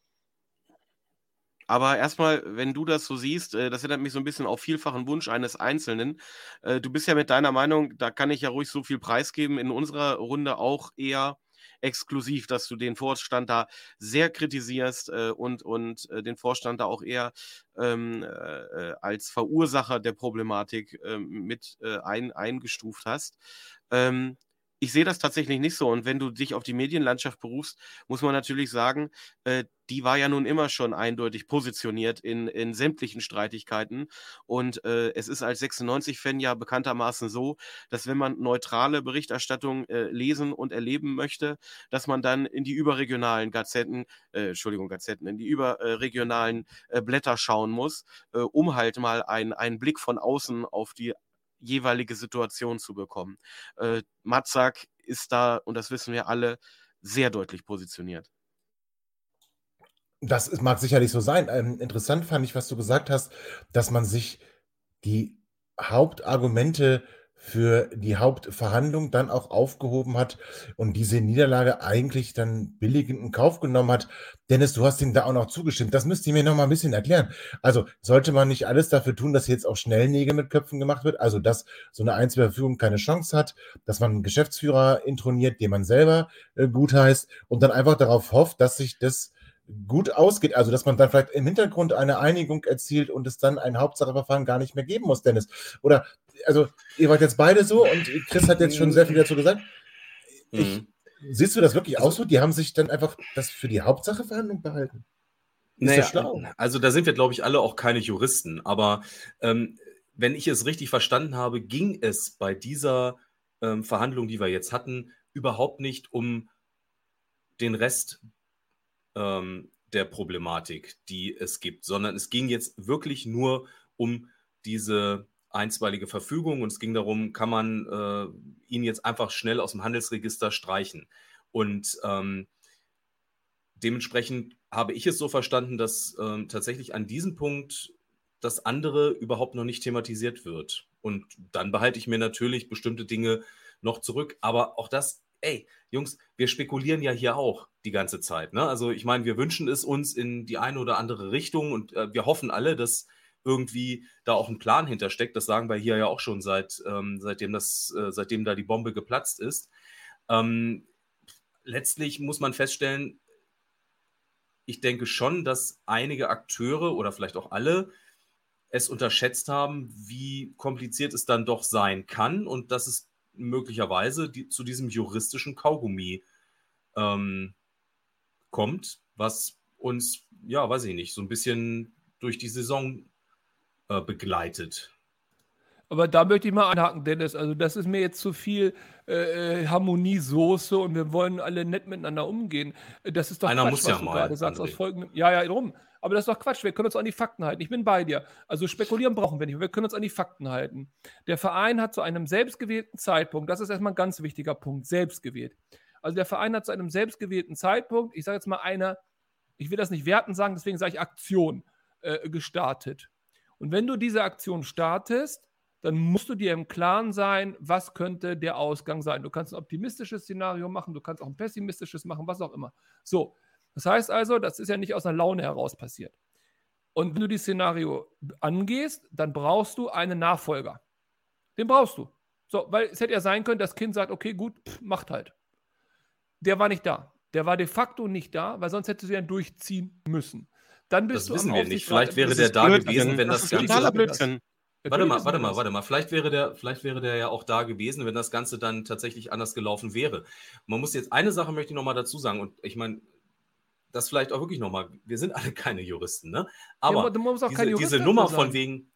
Aber erstmal, wenn du das so siehst, äh, das erinnert mich so ein bisschen auf vielfachen Wunsch eines Einzelnen. Äh, du bist ja mit deiner Meinung, da kann ich ja ruhig so viel preisgeben, in unserer Runde auch eher exklusiv, dass du den Vorstand da sehr kritisierst äh, und, und äh, den Vorstand da auch eher ähm, äh, als Verursacher der Problematik äh, mit äh, ein, eingestuft hast. Ähm, Ich sehe das tatsächlich nicht so. Und wenn du dich auf die Medienlandschaft berufst, muss man natürlich sagen, äh, die war ja nun immer schon eindeutig positioniert in, in sämtlichen Streitigkeiten. Und äh, es ist als sechsundneunzig-Fan ja bekanntermaßen so, dass wenn man neutrale Berichterstattung äh, lesen und erleben möchte, dass man dann in die überregionalen Gazetten, äh, Entschuldigung, Gazetten, in die überregionalen äh, Blätter schauen muss, äh, um halt mal ein, einen Blick von außen auf die jeweilige Situation zu bekommen. Äh, Matzak ist da, und das wissen wir alle, sehr deutlich positioniert. Das ist, mag sicherlich so sein. Ähm, interessant fand ich, was du gesagt hast, dass man sich die Hauptargumente für die Hauptverhandlung dann auch aufgehoben hat und diese Niederlage eigentlich dann billigend in Kauf genommen hat. Dennis, du hast ihm da auch noch zugestimmt. Das müsst ihr mir noch mal ein bisschen erklären. Also sollte man nicht alles dafür tun, dass jetzt auch schnell Nägel mit Köpfen gemacht wird? Also dass so eine Einzelverfügung keine Chance hat, dass man einen Geschäftsführer introniert, den man selber äh, gutheißt und dann einfach darauf hofft, dass sich das gut ausgeht, also dass man dann vielleicht im Hintergrund eine Einigung erzielt und es dann ein Hauptsacheverfahren gar nicht mehr geben muss, Dennis. Oder, also ihr wart jetzt beide so und Chris hat jetzt schon sehr viel dazu gesagt. Ich, Mhm. Siehst du das wirklich Also- auch so? Die haben sich dann einfach das für die Hauptsacheverhandlung behalten? Ist Naja, das schlau? also da sind wir, glaube ich, alle auch keine Juristen. Aber ähm, wenn ich es richtig verstanden habe, ging es bei dieser ähm, Verhandlung, die wir jetzt hatten, überhaupt nicht um den Rest ähm, der Problematik, die es gibt, sondern es ging jetzt wirklich nur um diese einstweilige Verfügung und es ging darum, kann man äh, ihn jetzt einfach schnell aus dem Handelsregister streichen. Und ähm, dementsprechend habe ich es so verstanden, dass ähm, tatsächlich an diesem Punkt das andere überhaupt noch nicht thematisiert wird. Und dann behalte ich mir natürlich bestimmte Dinge noch zurück. Aber auch das, ey, Jungs, wir spekulieren ja hier auch die ganze Zeit. Ne? Also ich meine, wir wünschen es uns in die eine oder andere Richtung und äh, wir hoffen alle, dass irgendwie da auch ein Plan hintersteckt. Das sagen wir hier ja auch schon seit, ähm, seitdem, das, äh, seitdem da die Bombe geplatzt ist. Ähm, letztlich muss man feststellen, ich denke schon, dass einige Akteure oder vielleicht auch alle es unterschätzt haben, wie kompliziert es dann doch sein kann und dass es möglicherweise die, zu diesem juristischen Kaugummi ähm, kommt, was uns, ja, weiß ich nicht, so ein bisschen durch die Saison äh, begleitet. Aber da möchte ich mal anhaken, Dennis. Also das ist mir jetzt zu viel äh, Harmoniesoße und wir wollen alle nett miteinander umgehen. Das ist doch Einer Quatsch, muss was ja du mal, gerade sagst. André. Aus folgendem, ja, ja, drum. Aber das ist doch Quatsch. Wir können uns an die Fakten halten. Ich bin bei dir. Also spekulieren brauchen wir nicht. Wir können uns an die Fakten halten. Der Verein hat zu einem selbstgewählten Zeitpunkt, das ist erstmal ein ganz wichtiger Punkt, selbstgewählt. Also der Verein hat zu einem selbstgewählten Zeitpunkt, ich sage jetzt mal einer, ich will das nicht werten sagen, deswegen sage ich Aktion, äh, gestartet. Und wenn du diese Aktion startest, dann musst du dir im Klaren sein, was könnte der Ausgang sein. Du kannst ein optimistisches Szenario machen, du kannst auch ein pessimistisches machen, was auch immer. So, das heißt also, das ist ja nicht aus einer Laune heraus passiert. Und wenn du dieses Szenario angehst, dann brauchst du einen Nachfolger. Den brauchst du. So, weil es hätte ja sein können, das Kind sagt, okay, gut, pff, macht halt. Der war nicht da. Der war de facto nicht da, weil sonst hättest du ja durchziehen müssen. Dann bist Das du wissen am wir nicht. Aufsichtsrat- Vielleicht wäre Das der ist da Blödsinn. gewesen, wenn das, ist Ganze... totaler Blödsinn. Warte Natürlich mal, wissen warte wir mal, das. warte mal. Vielleicht wäre, der, vielleicht wäre der ja auch da gewesen, wenn das Ganze dann tatsächlich anders gelaufen wäre. Man muss jetzt, eine Sache möchte ich nochmal dazu sagen, und ich meine, das vielleicht auch wirklich nochmal, wir sind alle keine Juristen, ne? Aber Ja, du musst auch diese, kein Jurist diese dafür Nummer sein. von wegen,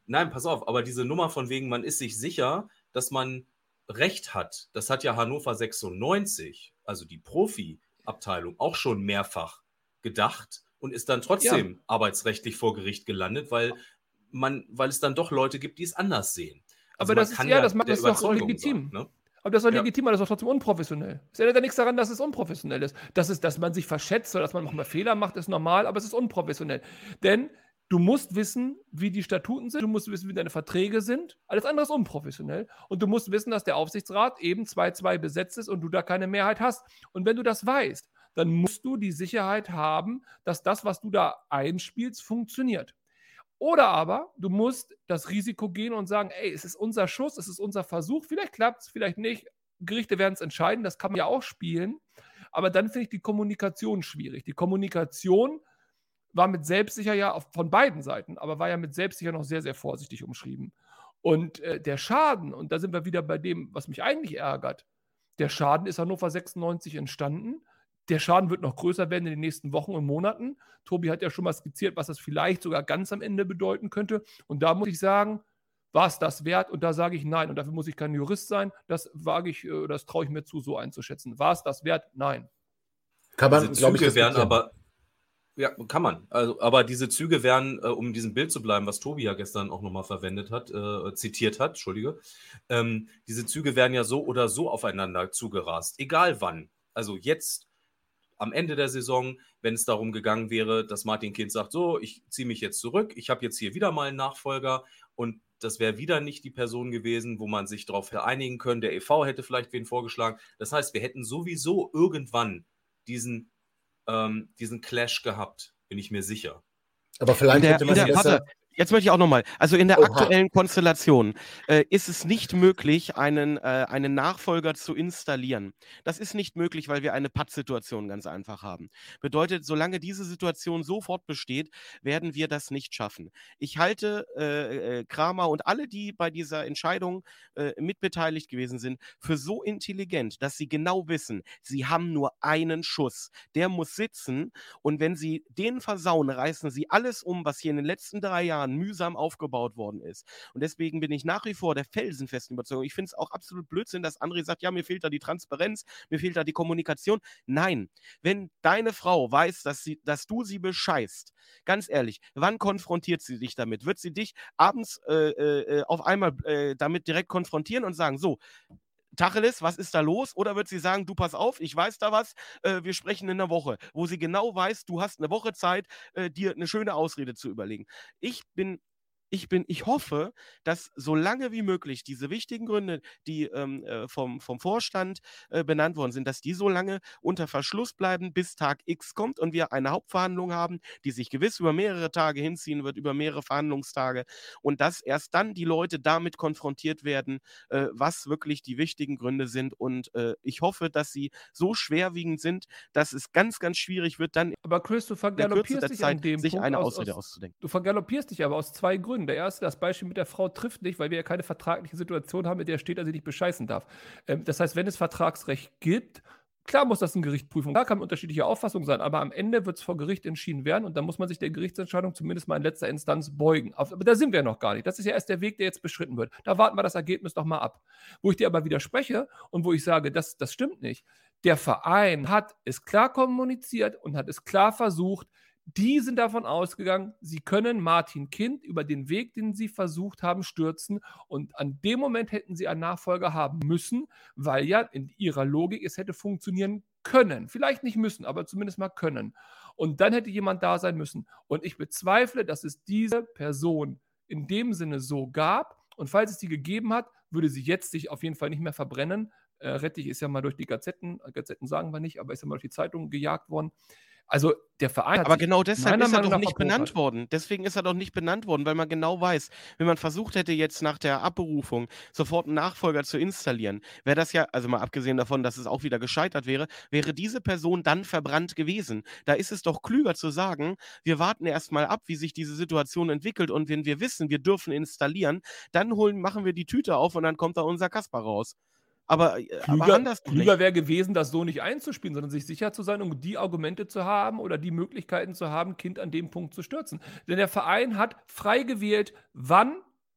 Nein, pass auf, aber diese Nummer von wegen, man ist sich sicher, dass man Recht hat, das hat ja Hannover sechsundneunzig, also die Profi-Abteilung, auch schon mehrfach gedacht und ist dann trotzdem ja. arbeitsrechtlich vor Gericht gelandet, weil, man, weil es dann doch Leute gibt, die es anders sehen. Also aber das ist, ja, ja, das macht das doch legitim. Sein, ne? Aber das ist doch Ja. legitim, aber das ist doch trotzdem unprofessionell. Es ändert ja nichts daran, dass es unprofessionell ist. Das ist, dass man sich verschätzt oder dass man manchmal Fehler macht, ist normal, aber es ist unprofessionell. Denn du musst wissen, wie die Statuten sind, du musst wissen, wie deine Verträge sind. Alles andere ist unprofessionell. Und du musst wissen, dass der Aufsichtsrat eben zwei zwei besetzt ist und du da keine Mehrheit hast. Und wenn du das weißt, dann musst du die Sicherheit haben, dass das, was du da einspielst, funktioniert. Oder aber du musst das Risiko gehen und sagen, ey, es ist unser Schuss, es ist unser Versuch, vielleicht klappt es, vielleicht nicht. Gerichte werden es entscheiden, das kann man ja auch spielen. Aber dann finde ich die Kommunikation schwierig. Die Kommunikation war mit Selbstsicher ja auf, von beiden Seiten, aber war ja mit Selbstsicher noch sehr, sehr vorsichtig umschrieben. Und äh, der Schaden, und da sind wir wieder bei dem, was mich eigentlich ärgert, der Schaden ist Hannover sechsundneunzig entstanden. Der Schaden wird noch größer werden in den nächsten Wochen und Monaten. Tobi hat ja schon mal skizziert, was das vielleicht sogar ganz am Ende bedeuten könnte. Und da muss ich sagen, war es das wert? Und da sage ich nein. Und dafür muss ich kein Jurist sein. Das wage ich, das traue ich mir zu, so einzuschätzen. War es das wert? Nein. Kann man, Diese glaube ich, Züge werden aber, ja, kann man. Also, aber diese Züge werden, äh, um in diesem Bild zu bleiben, was Tobi ja gestern auch nochmal verwendet hat, äh, zitiert hat, Entschuldige, ähm, diese Züge werden ja so oder so aufeinander zugerast, egal wann. Also jetzt am Ende der Saison, wenn es darum gegangen wäre, dass Martin Kind sagt, so, ich ziehe mich jetzt zurück, ich habe jetzt hier wieder mal einen Nachfolger und das wäre wieder nicht die Person gewesen, wo man sich darauf hätte einigen können. Der E V hätte vielleicht wen vorgeschlagen. Das heißt, wir hätten sowieso irgendwann diesen, ähm, diesen Clash gehabt, bin ich mir sicher. Aber vielleicht der, hätte man der, besser... warte, jetzt möchte ich auch nochmal, also in der Oha. aktuellen Konstellation äh, ist es nicht möglich, einen, äh, einen Nachfolger zu installieren. Das ist nicht möglich, weil wir eine Pattsituation ganz einfach haben. Bedeutet, solange diese Situation sofort besteht, werden wir das nicht schaffen. Ich halte äh, äh, Kramer und alle, die bei dieser Entscheidung äh, mitbeteiligt gewesen sind, für so intelligent, dass sie genau wissen, sie haben nur einen Schuss. Der muss sitzen und wenn sie den versauen, reißen sie alles um, was hier in den letzten drei Jahren mühsam aufgebaut worden ist. Und deswegen bin ich nach wie vor der felsenfesten Überzeugung. Ich finde es auch absolut Blödsinn, dass André sagt, ja, mir fehlt da die Transparenz, mir fehlt da die Kommunikation. Nein, wenn deine Frau weiß, dass, sie, dass du sie bescheißt, ganz ehrlich, wann konfrontiert sie dich damit? Wird sie dich abends äh, äh, auf einmal äh, damit direkt konfrontieren und sagen, so, Tacheles, was ist da los? Oder wird sie sagen, du pass auf, ich weiß da was, äh, wir sprechen in einer Woche, wo sie genau weiß, du hast eine Woche Zeit, äh, dir eine schöne Ausrede zu überlegen. Ich bin Ich bin, ich hoffe, dass so lange wie möglich diese wichtigen Gründe, die ähm, äh, vom, vom Vorstand äh, benannt worden sind, dass die so lange unter Verschluss bleiben, bis Tag X kommt und wir eine Hauptverhandlung haben, die sich gewiss über mehrere Tage hinziehen wird, über mehrere Verhandlungstage und dass erst dann die Leute damit konfrontiert werden, äh, was wirklich die wichtigen Gründe sind und äh, ich hoffe, dass sie so schwerwiegend sind, dass es ganz, ganz schwierig wird, dann Aber Chris, du vergaloppierst dich an dem sich Punkt eine aus, Ausrede aus, auszudenken. Du vergaloppierst dich aber aus zwei Gründen. Der erste, das Beispiel mit der Frau trifft nicht, weil wir ja keine vertragliche Situation haben, mit der steht, dass sie nicht bescheißen darf. Ähm, das heißt, wenn es Vertragsrecht gibt, klar muss das ein Gericht prüfen. Da kann unterschiedliche Auffassung sein, aber am Ende wird es vor Gericht entschieden werden und dann muss man sich der Gerichtsentscheidung zumindest mal in letzter Instanz beugen. Aber da sind wir noch gar nicht. Das ist ja erst der Weg, der jetzt beschritten wird. Da warten wir das Ergebnis doch mal ab. Wo ich dir aber widerspreche und wo ich sage, das, das stimmt nicht. Der Verein hat es klar kommuniziert und hat es klar versucht. Die sind davon ausgegangen, sie können Martin Kind über den Weg, den sie versucht haben, stürzen. Und an dem Moment hätten sie einen Nachfolger haben müssen, weil ja in ihrer Logik es hätte funktionieren können. Vielleicht nicht müssen, aber zumindest mal können. Und dann hätte jemand da sein müssen. Und ich bezweifle, dass es diese Person in dem Sinne so gab. Und falls es die gegeben hat, würde sie jetzt sich auf jeden Fall nicht mehr verbrennen. Äh, Rettich ist ja mal durch die Gazetten, Gazetten sagen wir nicht, aber ist ja mal durch die Zeitung gejagt worden. Also der Verein hat Aber sich genau deshalb meiner ist er Meinung doch nach nicht benannt verpokert. worden. Deswegen ist er doch nicht benannt worden, weil man genau weiß, wenn man versucht hätte, jetzt nach der Abberufung sofort einen Nachfolger zu installieren, wäre das ja, also mal abgesehen davon, dass es auch wieder gescheitert wäre, wäre diese Person dann verbrannt gewesen. Da ist es doch klüger zu sagen, wir warten erstmal ab, wie sich diese Situation entwickelt und wenn wir wissen, wir dürfen installieren, dann holen, machen wir die Tüte auf und dann kommt da unser Kasper raus. Aber, aber Klüger, anders doch nicht. klüger wäre gewesen, das so nicht einzuspielen, sondern sich sicher zu sein, um die Argumente zu haben oder die Möglichkeiten zu haben, Kind an dem Punkt zu stürzen. Denn der Verein hat frei gewählt, wann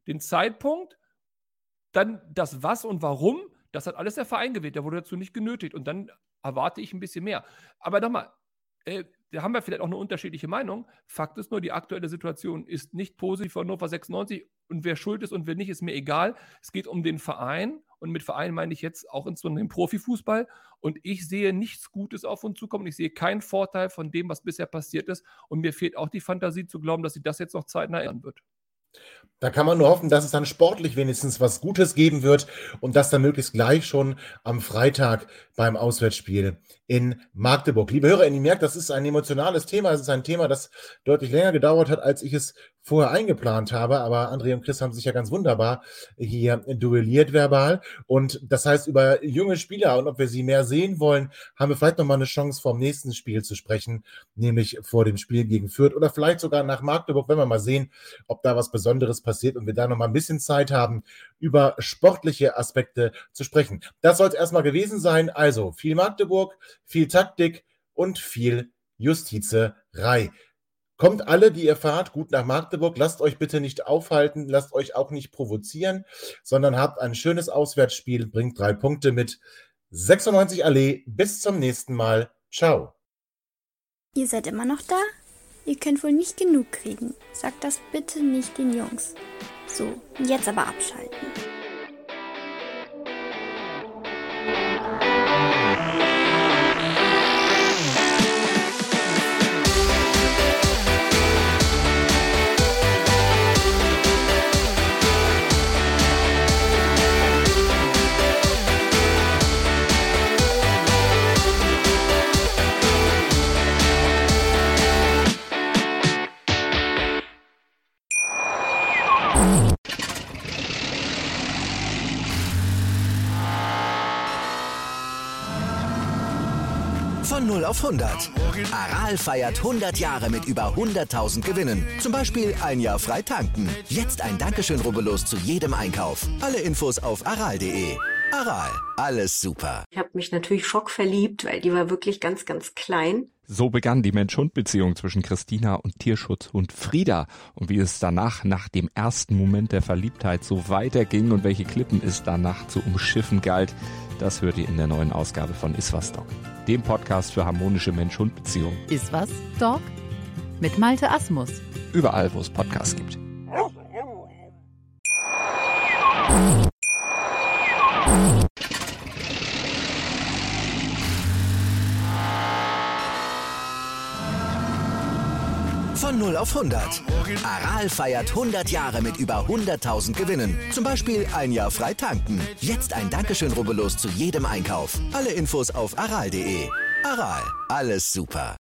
Den Zeitpunkt, dann das Was und Warum, das hat alles der Verein gewählt. Der wurde dazu nicht genötigt. Und dann erwarte ich ein bisschen mehr. Aber nochmal, äh, da haben wir vielleicht auch eine unterschiedliche Meinung. Fakt ist nur, die aktuelle Situation ist nicht positiv für Hannover sechsundneunzig. Und wer schuld ist und wer nicht, ist mir egal. Es geht um den Verein. Und mit Verein meine ich jetzt auch insbesondere den Profifußball. Und ich sehe nichts Gutes auf uns zukommen. Ich sehe keinen Vorteil von dem, was bisher passiert ist. Und mir fehlt auch die Fantasie zu glauben, dass sich das jetzt noch zeitnah ändern wird. Da kann man nur hoffen, dass es dann sportlich wenigstens was Gutes geben wird und das dann möglichst gleich schon am Freitag beim Auswärtsspiel in Magdeburg. Liebe Hörer, ihr merkt, das ist ein emotionales Thema. Es ist ein Thema, das deutlich länger gedauert hat, als ich es vorher eingeplant habe. Aber André und Chris haben sich ja ganz wunderbar hier duelliert verbal. Und das heißt, über junge Spieler und ob wir sie mehr sehen wollen, haben wir vielleicht nochmal eine Chance, vor dem nächsten Spiel zu sprechen, nämlich vor dem Spiel gegen Fürth oder vielleicht sogar nach Magdeburg, wenn wir mal sehen, ob da was Besonderes passiert und wir da nochmal ein bisschen Zeit haben, über sportliche Aspekte zu sprechen. Das soll es erstmal gewesen sein. Also viel Magdeburg, viel Taktik und viel Justizerei. Kommt alle, die ihr fahrt, gut nach Magdeburg. Lasst euch bitte nicht aufhalten, lasst euch auch nicht provozieren, sondern habt ein schönes Auswärtsspiel, bringt drei Punkte mit. sechsundneunzig Allee, bis zum nächsten Mal. Ciao. Ihr seid immer noch da? Ihr könnt wohl nicht genug kriegen. Sagt das bitte nicht den Jungs. So, jetzt aber abschalten. Von null auf hundert. Aral feiert hundert Jahre mit über hunderttausend Gewinnen. Zum Beispiel ein Jahr frei tanken. Jetzt ein Dankeschön, rubbellos zu jedem Einkauf. Alle Infos auf aral punkt de. Aral, alles super. Ich habe mich natürlich schockverliebt, weil die war wirklich ganz, ganz klein. So begann die Mensch-Hund-Beziehung zwischen Christina und Tierschutzhund Frieda. Und wie es danach, nach dem ersten Moment der Verliebtheit, so weiterging und welche Klippen es danach zu umschiffen galt, das hört ihr in der neuen Ausgabe von Iswas Dog, dem Podcast für harmonische Mensch-Hund-Beziehungen. Iswas Dog mit Malte Asmus. Überall, wo es Podcasts gibt. Von null auf hundert. Aral feiert hundert Jahre mit über hunderttausend Gewinnen. Zum Beispiel ein Jahr frei tanken. Jetzt ein Dankeschön, rubbellos zu jedem Einkauf. Alle Infos auf aral punkt de. Aral, alles super.